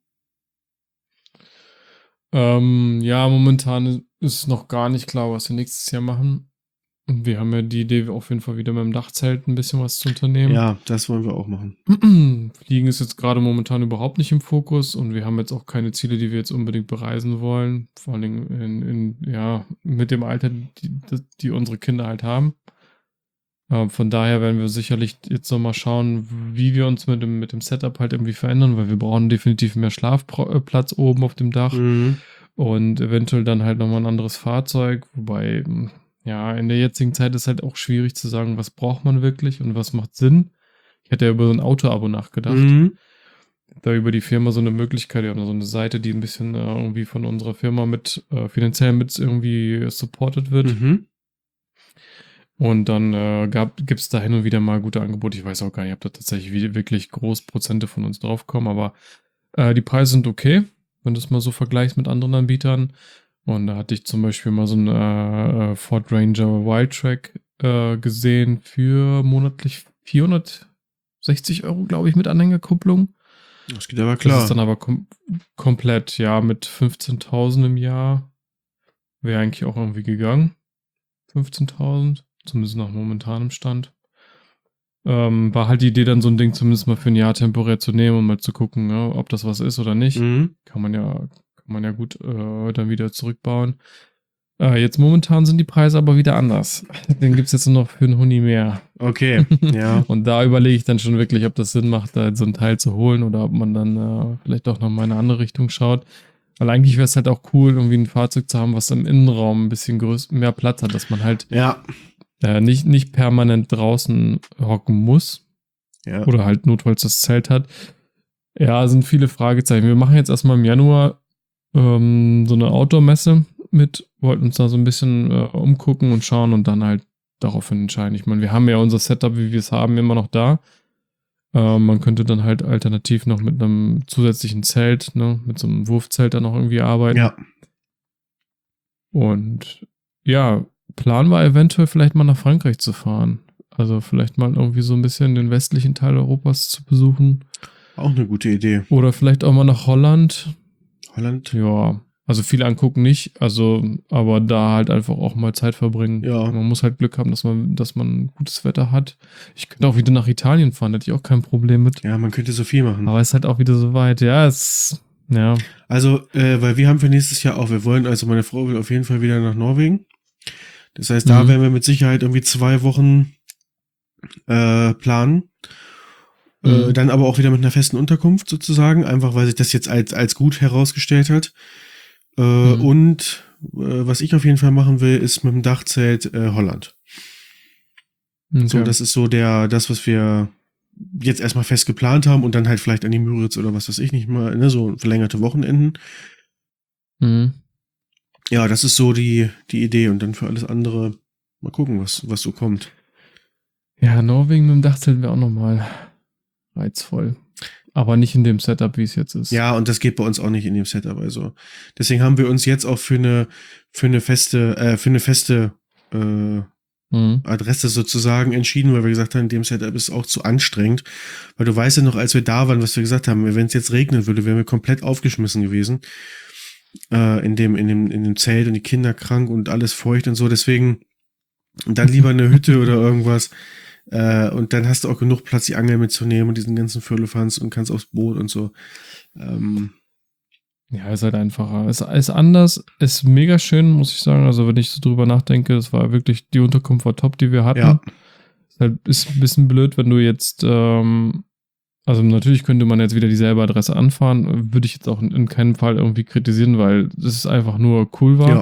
Ähm, ja, momentan ist noch gar nicht klar, was wir nächstes Jahr machen. Und wir haben ja die Idee, auf jeden Fall wieder mit dem Dachzelt ein bisschen was zu unternehmen. Ja, das wollen wir auch machen. Fliegen ist jetzt gerade momentan überhaupt nicht im Fokus und wir haben jetzt auch keine Ziele, die wir jetzt unbedingt bereisen wollen. Vor allen Dingen in, in, ja, mit dem Alter, die, die unsere Kinder halt haben. Äh, von daher werden wir sicherlich jetzt nochmal schauen, wie wir uns mit dem, mit dem Setup halt irgendwie verändern, weil wir brauchen definitiv mehr Schlafplatz oben auf dem Dach Mhm. und eventuell dann halt nochmal ein anderes Fahrzeug, wobei, ja, in der jetzigen Zeit ist halt auch schwierig zu sagen, was braucht man wirklich und was macht Sinn. Ich hatte ja über so ein Auto-Abo nachgedacht. Mhm. Da über die Firma so eine Möglichkeit, wir haben da so eine Seite, die ein bisschen äh, irgendwie von unserer Firma mit äh, finanziell mit irgendwie supported wird. Mhm. Und dann äh, gibt es da hin und wieder mal gute Angebote. Ich weiß auch gar nicht, ob da tatsächlich wie- wirklich groß Prozente von uns draufkommen, aber äh, die Preise sind okay, wenn du es mal so vergleichst mit anderen Anbietern. Und da hatte ich zum Beispiel mal so einen äh, äh, Ford Ranger Wildtrak äh, gesehen für monatlich vierhundertsechzig Euro, glaube ich, mit Anhängerkupplung. Das geht aber Das klar. ist dann aber kom komplett, ja, mit fünfzehntausend im Jahr wäre eigentlich auch irgendwie gegangen. fünfzehntausend, zumindest nach momentanem Stand. Ähm, war halt die Idee, dann so ein Ding zumindest mal für ein Jahr temporär zu nehmen und mal zu gucken, ja, ob das was ist oder nicht. Mhm. Kann man ja, kann man ja gut äh, dann wieder zurückbauen. Äh, jetzt momentan sind die Preise aber wieder anders. Den gibt es jetzt nur noch für einen Huni mehr. Okay, ja. Und da überlege ich dann schon wirklich, ob das Sinn macht, da so ein Teil zu holen oder ob man dann äh, vielleicht auch noch mal in eine andere Richtung schaut. Weil eigentlich wäre es halt auch cool, irgendwie ein Fahrzeug zu haben, was im Innenraum ein bisschen größ mehr Platz hat, dass man halt Ja. äh, nicht, nicht permanent draußen hocken muss. Ja. Oder halt notfalls das Zelt hat. Ja, sind viele Fragezeichen. Wir machen jetzt erstmal im Januar ähm, so eine Outdoor-Messe mit, wollten uns da so ein bisschen äh, umgucken und schauen und dann halt daraufhin entscheiden. Ich meine, wir haben ja unser Setup, wie wir es haben, immer noch da. Ähm, man könnte dann halt alternativ noch mit einem zusätzlichen Zelt, ne, mit so einem Wurfzelt dann noch irgendwie arbeiten. Ja. Und ja, Plan war eventuell vielleicht mal nach Frankreich zu fahren. Also vielleicht mal irgendwie so ein bisschen den westlichen Teil Europas zu besuchen. Auch eine gute Idee. Oder vielleicht auch mal nach Holland. Holland? Ja, also viel angucken nicht, also, aber da halt einfach auch mal Zeit verbringen. Ja. Man muss halt Glück haben, dass man, dass man gutes Wetter hat. Ich könnte auch wieder nach Italien fahren, da hätte ich auch kein Problem mit. Ja, man könnte so viel machen. Aber es ist halt auch wieder so weit. Ja, es, ja. Also, äh, weil wir haben für nächstes Jahr auch, wir wollen, also meine Frau will auf jeden Fall wieder nach Norwegen. Das heißt, da Mhm. werden wir mit Sicherheit irgendwie zwei Wochen äh, planen. Mhm. Äh, dann aber auch wieder mit einer festen Unterkunft sozusagen, einfach weil sich das jetzt als, als gut herausgestellt hat. Äh, Mhm. Und äh, was ich auf jeden Fall machen will, ist mit dem Dachzelt äh, Holland. Okay. So, das ist so der, das, was wir jetzt erstmal fest geplant haben und dann halt vielleicht an die Müritz oder was weiß ich nicht mal, ne, so verlängerte Wochenenden. Mhm. Ja, das ist so die, die Idee und dann für alles andere mal gucken, was, was so kommt. Ja, Norwegen mit dem Dachzelt wäre auch nochmal reizvoll. Aber nicht in dem Setup, wie es jetzt ist. Ja, und das geht bei uns auch nicht in dem Setup. Also deswegen haben wir uns jetzt auch für eine, für eine feste, äh, für eine feste äh, Mhm. Adresse sozusagen entschieden, weil wir gesagt haben, in dem Setup ist es auch zu anstrengend. Weil du weißt ja noch, als wir da waren, was wir gesagt haben, wenn es jetzt regnen würde, wären wir komplett aufgeschmissen gewesen. Äh, in dem, in dem, in dem Zelt und die Kinder krank und alles feucht und so. Deswegen dann lieber eine Hütte oder irgendwas. Äh, und dann hast du auch genug Platz, die Angel mitzunehmen und diesen ganzen Firlefanz und kannst aufs Boot und so. Ähm, Ja, ist halt einfacher. Es ist anders, ist mega schön, muss ich sagen. Also, wenn ich so drüber nachdenke, es war wirklich, die Unterkunft war top, die wir hatten. Ja. Ist halt ist ein bisschen blöd, wenn du jetzt, ähm, also natürlich könnte man jetzt wieder dieselbe Adresse anfahren, würde ich jetzt auch in, in keinem Fall irgendwie kritisieren, weil es einfach nur cool war. ja.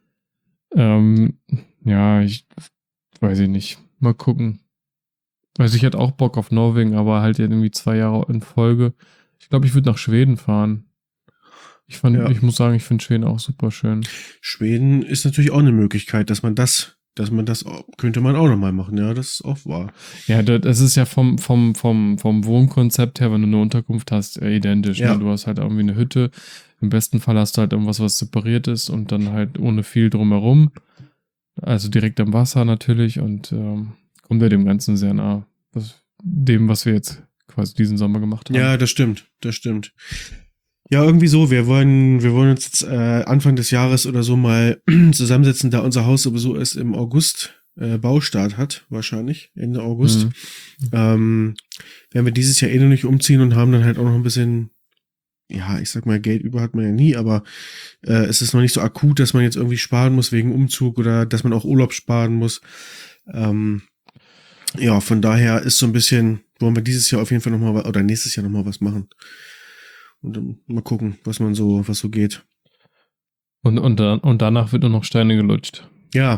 Ähm, ja, ich weiß ich nicht. Mal gucken. Also ich hätte auch Bock auf Norwegen, aber halt irgendwie zwei Jahre in Folge. Ich glaube, ich würde nach Schweden fahren. Ich fand, Ja. ich muss sagen, ich finde Schweden auch super schön. Schweden ist natürlich auch eine Möglichkeit, dass man das, dass man das auch, könnte man auch nochmal machen, ja, das ist auch wahr. Ja, da- das ist ja vom, vom, vom, vom Wohnkonzept her, wenn du eine Unterkunft hast, äh, identisch. Ja. Ne? Du hast halt irgendwie eine Hütte. Im besten Fall hast du halt irgendwas, was separiert ist und dann halt ohne viel drumherum. Also direkt am Wasser natürlich und ähm, kommt ja dem Ganzen sehr nah. Das, dem, was wir jetzt quasi diesen Sommer gemacht haben. Ja, das stimmt, das stimmt. Ja, irgendwie so, wir wollen, wir wollen uns jetzt äh, Anfang des Jahres oder so mal zusammensetzen, da unser Haus sowieso erst im August äh, Baustart hat, wahrscheinlich, Ende August. Mhm. Ähm, werden wir dieses Jahr eh noch nicht umziehen und haben dann halt auch noch ein bisschen, ja, ich sag mal, Geld über hat man ja nie, aber äh, es ist noch nicht so akut, dass man jetzt irgendwie sparen muss wegen Umzug oder dass man auch Urlaub sparen muss. Ähm, ja, von daher ist so ein bisschen, wollen wir dieses Jahr auf jeden Fall nochmal, oder nächstes Jahr nochmal was machen. Und dann mal gucken, was man so, was so geht. Und, und, dann, und danach wird nur noch Steine gelutscht. Ja.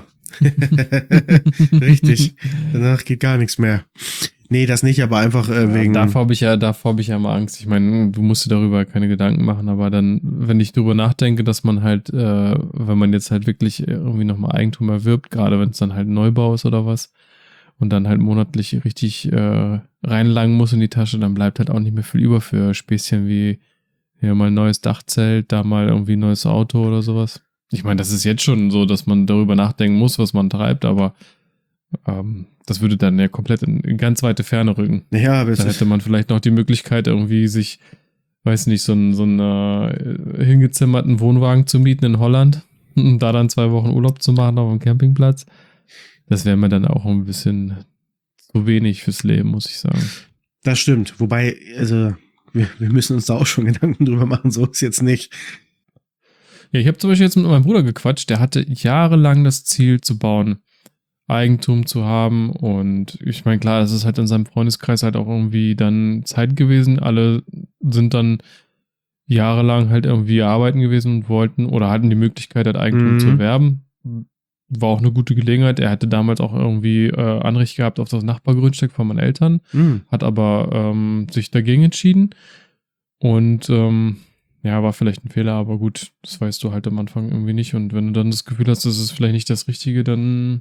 Richtig. Danach geht gar nichts mehr. Nee, das nicht, aber einfach äh, wegen. Davor habe ich ja, davor habe ich ja mal Angst. Ich meine, du musst dir darüber keine Gedanken machen, aber dann, wenn ich drüber nachdenke, dass man halt, äh, wenn man jetzt halt wirklich irgendwie nochmal Eigentum erwirbt, gerade wenn es dann halt Neubau ist oder was, und dann halt monatlich richtig äh, reinlangen muss in die Tasche, dann bleibt halt auch nicht mehr viel über für Späßchen wie hier mal ein neues Dachzelt, da mal irgendwie ein neues Auto oder sowas. Ich meine, das ist jetzt schon so, dass man darüber nachdenken muss, was man treibt, aber ähm, das würde dann ja komplett in, in ganz weite Ferne rücken. Ja, aber es Da ist, hätte man vielleicht noch die Möglichkeit, irgendwie sich, weiß nicht, so einen, so einen äh, hingezimmerten Wohnwagen zu mieten in Holland und da dann zwei Wochen Urlaub zu machen auf dem Campingplatz. Das wäre mir dann auch ein bisschen zu wenig fürs Leben, muss ich sagen. das stimmt. Wobei, also, wir, wir müssen uns da auch schon Gedanken drüber machen, so ist jetzt nicht. Ja, ich habe zum Beispiel jetzt mit meinem Bruder gequatscht, der hatte jahrelang das Ziel zu bauen, Eigentum zu haben und ich meine, klar, es ist halt in seinem Freundeskreis halt auch irgendwie dann Zeit gewesen, alle sind dann jahrelang halt irgendwie arbeiten gewesen und wollten oder hatten die Möglichkeit, halt Eigentum Mhm. zu erwerben. War auch eine gute Gelegenheit. Er hatte damals auch irgendwie äh, Anrecht gehabt auf das Nachbargrundstück von meinen Eltern, Hm. hat aber ähm, sich dagegen entschieden und ähm, ja, war vielleicht ein Fehler, aber gut, das weißt du halt am Anfang irgendwie nicht und wenn du dann das Gefühl hast, das ist vielleicht nicht das Richtige, dann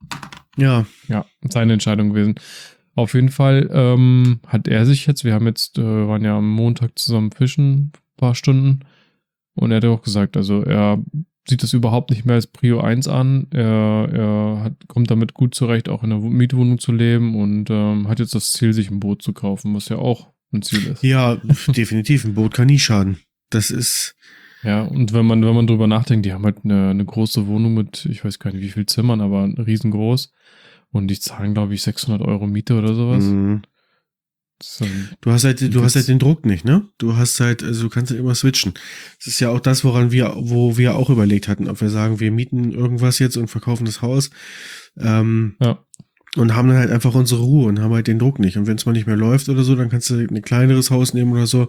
Ja, ja, seine Entscheidung gewesen. Auf jeden Fall ähm, hat er sich jetzt, wir haben jetzt, äh, waren ja am Montag zusammen fischen, ein paar Stunden und er hat auch gesagt, also er sieht das überhaupt nicht mehr als Prio eins an. Er, er hat, kommt damit gut zurecht, auch in einer Mietwohnung zu leben und ähm, hat jetzt das Ziel, sich ein Boot zu kaufen, was ja auch ein Ziel ist. ja, definitiv. Ein Boot kann nie schaden. Das ist, Ja, und wenn man, wenn man drüber nachdenkt, die haben halt eine, eine große Wohnung mit, ich weiß gar nicht wie viel Zimmern, aber riesengroß. Und die zahlen, glaube ich, sechshundert Euro Miete oder sowas. mh, Das ist dann, du hast halt, du Das- hast halt den Druck nicht, ne? Du hast halt, also du kannst halt immer switchen. Das ist ja auch das, woran wir, wo wir auch überlegt hatten, ob wir sagen, wir mieten irgendwas jetzt und verkaufen das Haus. Ähm, ja. und haben dann halt einfach unsere Ruhe und haben halt den Druck nicht. Und wenn es mal nicht mehr läuft oder so, dann kannst du ein kleineres Haus nehmen oder so.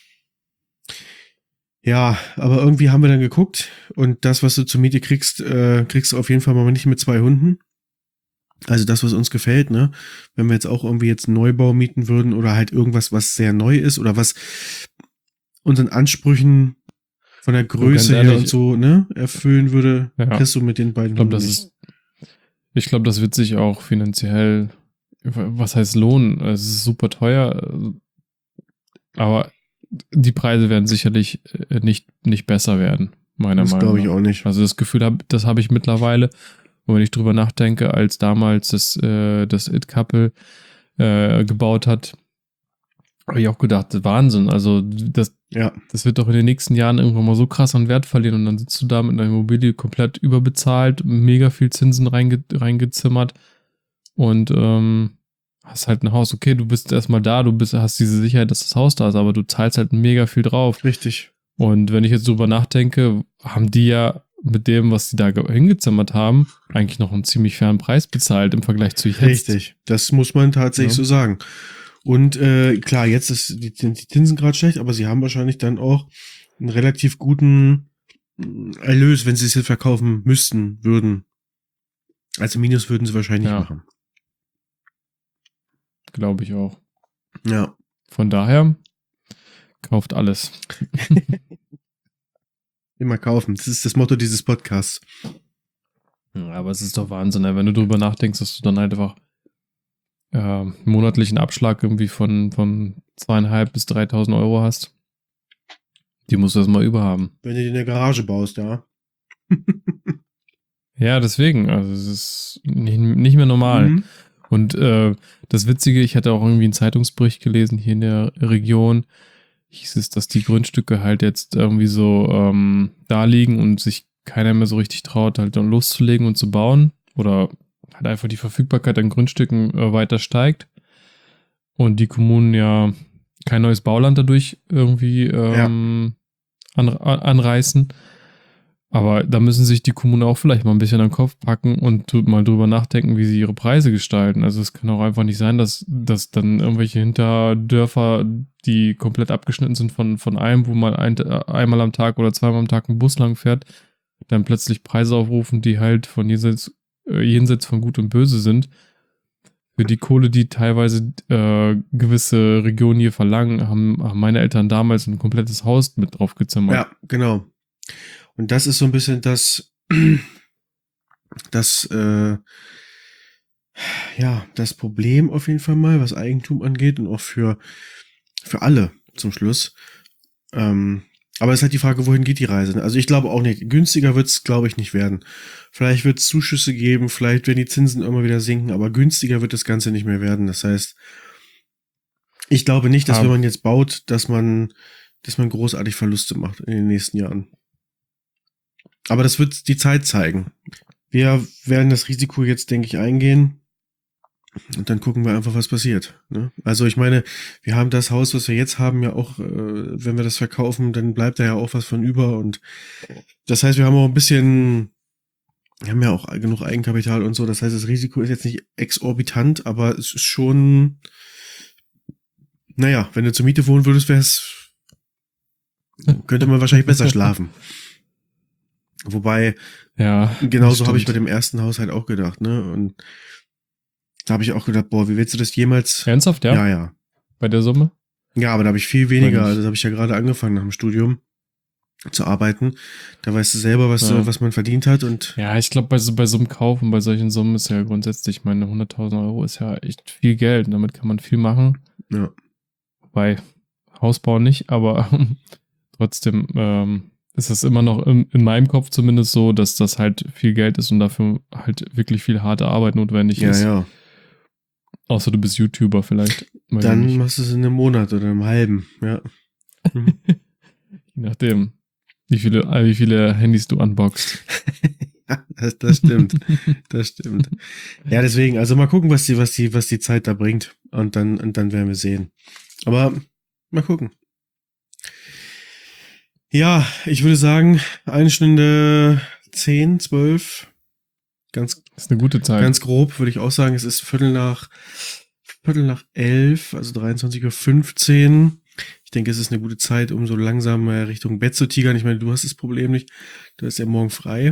Ja, aber irgendwie haben wir dann geguckt und das, was du zur Miete kriegst, äh, kriegst du auf jeden Fall mal nicht mit zwei Hunden. Also das, was uns gefällt, ne? Wenn wir jetzt auch irgendwie jetzt einen Neubau mieten würden oder halt irgendwas, was sehr neu ist oder was unseren Ansprüchen von der Größe ehrlich, her und so, ne, erfüllen würde, ja. kriegst du mit den beiden Ich glaube, Hunden das nicht. ist, ich glaube, das wird sich auch finanziell, was heißt lohnen? Es ist super teuer, aber die Preise werden sicherlich nicht, nicht besser werden, meiner Das Meinung nach. glaube ich auch nicht. Also das Gefühl, hab, das habe ich mittlerweile, und wenn ich drüber nachdenke, als damals das, äh, das It-Couple äh, gebaut hat, habe ich auch gedacht, Wahnsinn, also das, Ja, das wird doch in den nächsten Jahren irgendwann mal so krass an Wert verlieren und dann sitzt du da mit einer Immobilie komplett überbezahlt, mega viel Zinsen reinge reingezimmert und ähm, hast halt ein Haus. Okay, du bist erstmal da, du bist, hast diese Sicherheit, dass das Haus da ist, aber du zahlst halt mega viel drauf. richtig. Und wenn ich jetzt drüber nachdenke, haben die ja mit dem, was sie da ge- hingezimmert haben, eigentlich noch einen ziemlich fairen Preis bezahlt im Vergleich zu jetzt. Richtig. Das muss man tatsächlich Ja. so sagen. Und äh, klar, jetzt ist die, die Zinsen gerade schlecht, aber sie haben wahrscheinlich dann auch einen relativ guten mh, Erlös, wenn sie es jetzt verkaufen müssten, würden. Also Minus würden sie wahrscheinlich Ja. nicht machen. Glaube ich auch. Ja. Von daher, kauft alles. Immer kaufen. Das ist das Motto dieses Podcasts. Ja, aber es ist doch Wahnsinn, ne? Wenn du drüber nachdenkst, dass du dann halt einfach äh, monatlichen Abschlag irgendwie von, von zweieinhalb bis dreitausend Euro hast. Die musst du erstmal überhaben. Wenn du dir eine Garage baust, ja. Ja, deswegen, also es ist nicht, nicht mehr normal. Mhm. Und äh, das Witzige, ich hatte auch irgendwie einen Zeitungsbericht gelesen hier in der Region, hieß es, dass die Grundstücke halt jetzt irgendwie so ähm, da liegen und sich keiner mehr so richtig traut, halt dann loszulegen und zu bauen. Oder halt einfach die Verfügbarkeit an Grundstücken äh, weiter steigt. Und die Kommunen ja kein neues Bauland dadurch irgendwie ähm, an, anreißen. Aber da müssen sich die Kommunen auch vielleicht mal ein bisschen an den Kopf packen und drü- mal drüber nachdenken, wie sie ihre Preise gestalten. Also es kann auch einfach nicht sein, dass, dass dann irgendwelche Hinterdörfer, die komplett abgeschnitten sind von, von allem, wo mal ein, einmal am Tag oder zweimal am Tag ein Bus lang fährt, dann plötzlich Preise aufrufen, die halt von jenseits, äh, jenseits von Gut und Böse sind. Für die Kohle, die teilweise äh, gewisse Regionen hier verlangen, haben, haben meine Eltern damals ein komplettes Haus mit drauf gezimmert. Ja, genau. Und das ist so ein bisschen das, das, äh, ja, das Problem auf jeden Fall mal, was Eigentum angeht und auch für, für alle zum Schluss. Ähm, aber es ist halt die Frage, wohin geht die Reise? Ne? Also ich glaube auch nicht. Günstiger wird es, glaube ich, nicht werden. Vielleicht wird es Zuschüsse geben, vielleicht werden die Zinsen immer wieder sinken, aber günstiger wird das Ganze nicht mehr werden. Das heißt, ich glaube nicht, dass Aber- wenn man jetzt baut, dass man, dass man großartig Verluste macht in den nächsten Jahren. Aber das wird die Zeit zeigen. Wir werden das Risiko jetzt, denke ich, eingehen. Und dann gucken wir einfach, was passiert. Ne? Also ich meine, wir haben das Haus, was wir jetzt haben, ja auch, äh, wenn wir das verkaufen, dann bleibt da ja auch was von über. Und das heißt, wir haben auch ein bisschen, wir haben ja auch genug Eigenkapital und so. Das heißt, das Risiko ist jetzt nicht exorbitant, aber es ist schon, naja, wenn du zur Miete wohnen würdest, wäre es, könnte man wahrscheinlich besser schlafen. Wobei, Ja, genauso das habe ich bei stimmt. dem ersten Haus halt auch gedacht, ne? Und da habe ich auch gedacht, boah, wie willst du das jemals? Ernsthaft, ja? Ja, ja. Bei der Summe? Ja, aber da habe ich viel weniger. Oder nicht? Also, das habe ich ja gerade angefangen nach dem Studium zu arbeiten. Da weißt du selber, was, Ja. du, was man verdient hat und Ja, ich glaube, bei so, bei so einem Kauf und bei solchen Summen ist ja grundsätzlich, ich meine, hunderttausend Euro ist ja echt viel Geld und damit kann man viel machen. ja. Wobei, Hausbau nicht, aber trotzdem ähm, ist es immer noch in, in meinem Kopf zumindest so, dass das halt viel Geld ist und dafür halt wirklich viel harte Arbeit notwendig Ja, ist. ja. Außer du bist YouTuber vielleicht. Weiß ich Dann nicht. machst du es in einem Monat oder einem halben, ja. Mhm. Je nachdem, wie viele, äh, wie viele Handys du unboxst. Ja, das, das stimmt. Das stimmt. Ja, deswegen, also mal gucken, was die, was die, was die Zeit da bringt. Und dann, und dann werden wir sehen. Aber mal gucken. Ja, ich würde sagen, eine Stunde zehn, zwölf. ganz, Das ist eine gute Zeit. ganz grob würde ich auch sagen, es ist Viertel nach, Viertel nach elf, also dreiundzwanzig Uhr fünfzehn. Ich denke, es ist eine gute Zeit, um so langsam Richtung Bett zu tigern. Ich meine, du hast das Problem nicht. Du hast ja morgen frei.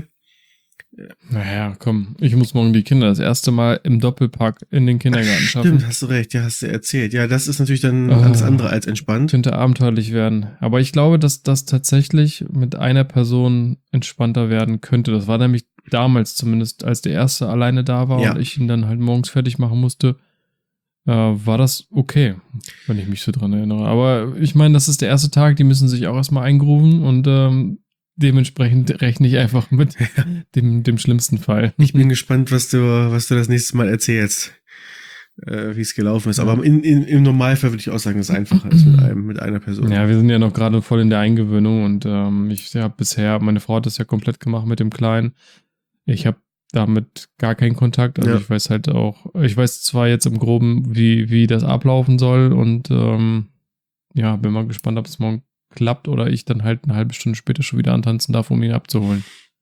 Naja, komm, ich muss morgen die Kinder das erste Mal im Doppelpack in den Kindergarten schaffen. Stimmt, hast du recht, ja, hast du erzählt. Ja, das ist natürlich dann Ah. alles andere als entspannt. Könnte abenteuerlich werden. Aber ich glaube, dass das tatsächlich mit einer Person entspannter werden könnte. Das war nämlich damals zumindest, als der erste alleine da war Ja. und ich ihn dann halt morgens fertig machen musste, äh, war das okay, wenn ich mich so dran erinnere. Aber ich meine, das ist der erste Tag, die müssen sich auch erstmal eingrooven und ähm, dementsprechend rechne ich einfach mit dem, dem schlimmsten Fall. Ich bin gespannt, was du, was du das nächste Mal erzählst, äh, wie es gelaufen ist. Ja. Aber in, in, im Normalfall würde ich auch sagen, dass es einfacher ist mit einem, mit einer Person. Ja, wir sind ja noch gerade voll in der Eingewöhnung und ähm, ich habe bisher, meine Frau hat das ja komplett gemacht mit dem Kleinen. Ich habe damit gar keinen Kontakt. Also Ja. ich weiß halt auch, ich weiß zwar jetzt im Groben, wie, wie das ablaufen soll und ähm, ja, bin mal gespannt, ob es morgen klappt oder ich dann halt eine halbe Stunde später schon wieder antanzen darf, um ihn abzuholen.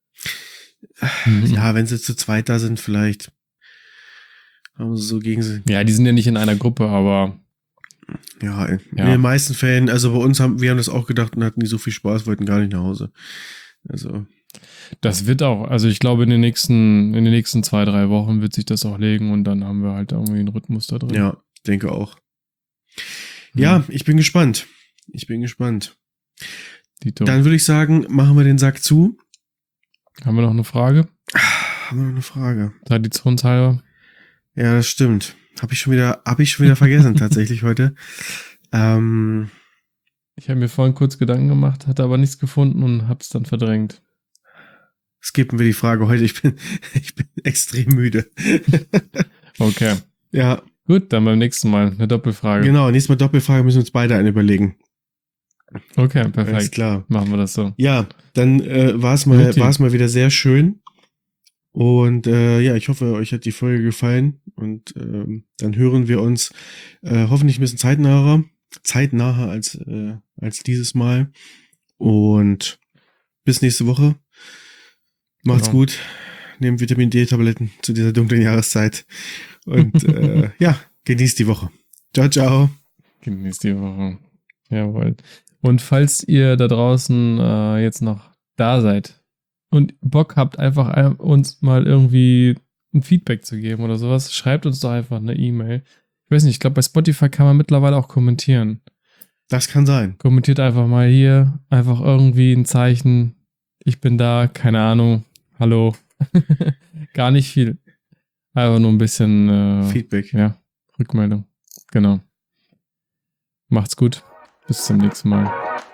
Mhm. Ja, wenn sie zu zweit da sind, vielleicht haben sie so gegen sie. Ja, die sind ja nicht in einer Gruppe, aber Ja, in Ja. den meisten Fällen, also bei uns haben, wir haben das auch gedacht und hatten nie so viel Spaß, wollten gar nicht nach Hause. Also, das wird auch, also ich glaube in den nächsten, in den nächsten zwei, drei Wochen wird sich das auch legen und dann haben wir halt irgendwie einen Rhythmus da drin. ja, denke auch. Mhm. Ja, ich bin gespannt. Ich bin gespannt. Dito. Dann würde ich sagen, machen wir den Sack zu. Haben wir noch eine Frage? Haben wir noch eine Frage? Traditionshalber. Ja, das stimmt. Habe ich schon wieder, habe ich schon wieder vergessen tatsächlich heute. Ähm, Ich habe mir vorhin kurz Gedanken gemacht, hatte aber nichts gefunden und hab's dann verdrängt. skippen wir die Frage heute. Ich bin, ich bin extrem müde. Okay. Ja, Gut, dann beim nächsten Mal eine Doppelfrage. genau. Nächstes Mal Doppelfrage müssen wir uns beide eine überlegen. Okay, Alles perfekt. klar. Machen wir das so. Ja, dann äh, war es mal, Okay. war es mal wieder sehr schön. Und äh, ja, ich hoffe, euch hat die Folge gefallen. Und ähm, dann hören wir uns äh, hoffentlich ein bisschen zeitnaher, zeitnaher als, äh, als dieses Mal. Und bis nächste Woche. Macht's Genau. gut. Nehmt Vitamin D-Tabletten zu dieser dunklen Jahreszeit. Und äh, ja, genießt die Woche. Ciao, ciao. Genießt die Woche. Jawohl. Und falls ihr da draußen äh, jetzt noch da seid und Bock habt, einfach ein- uns mal irgendwie ein Feedback zu geben oder sowas, schreibt uns doch einfach eine E-Mail. Ich weiß nicht, ich glaube, bei Spotify kann man mittlerweile auch kommentieren. Das kann sein. Kommentiert einfach mal hier, einfach irgendwie ein Zeichen. Ich bin da, keine Ahnung. Hallo. Gar nicht viel. Einfach nur ein bisschen äh, Feedback. ja, Rückmeldung. Genau. Macht's gut. Bis zum nächsten Mal.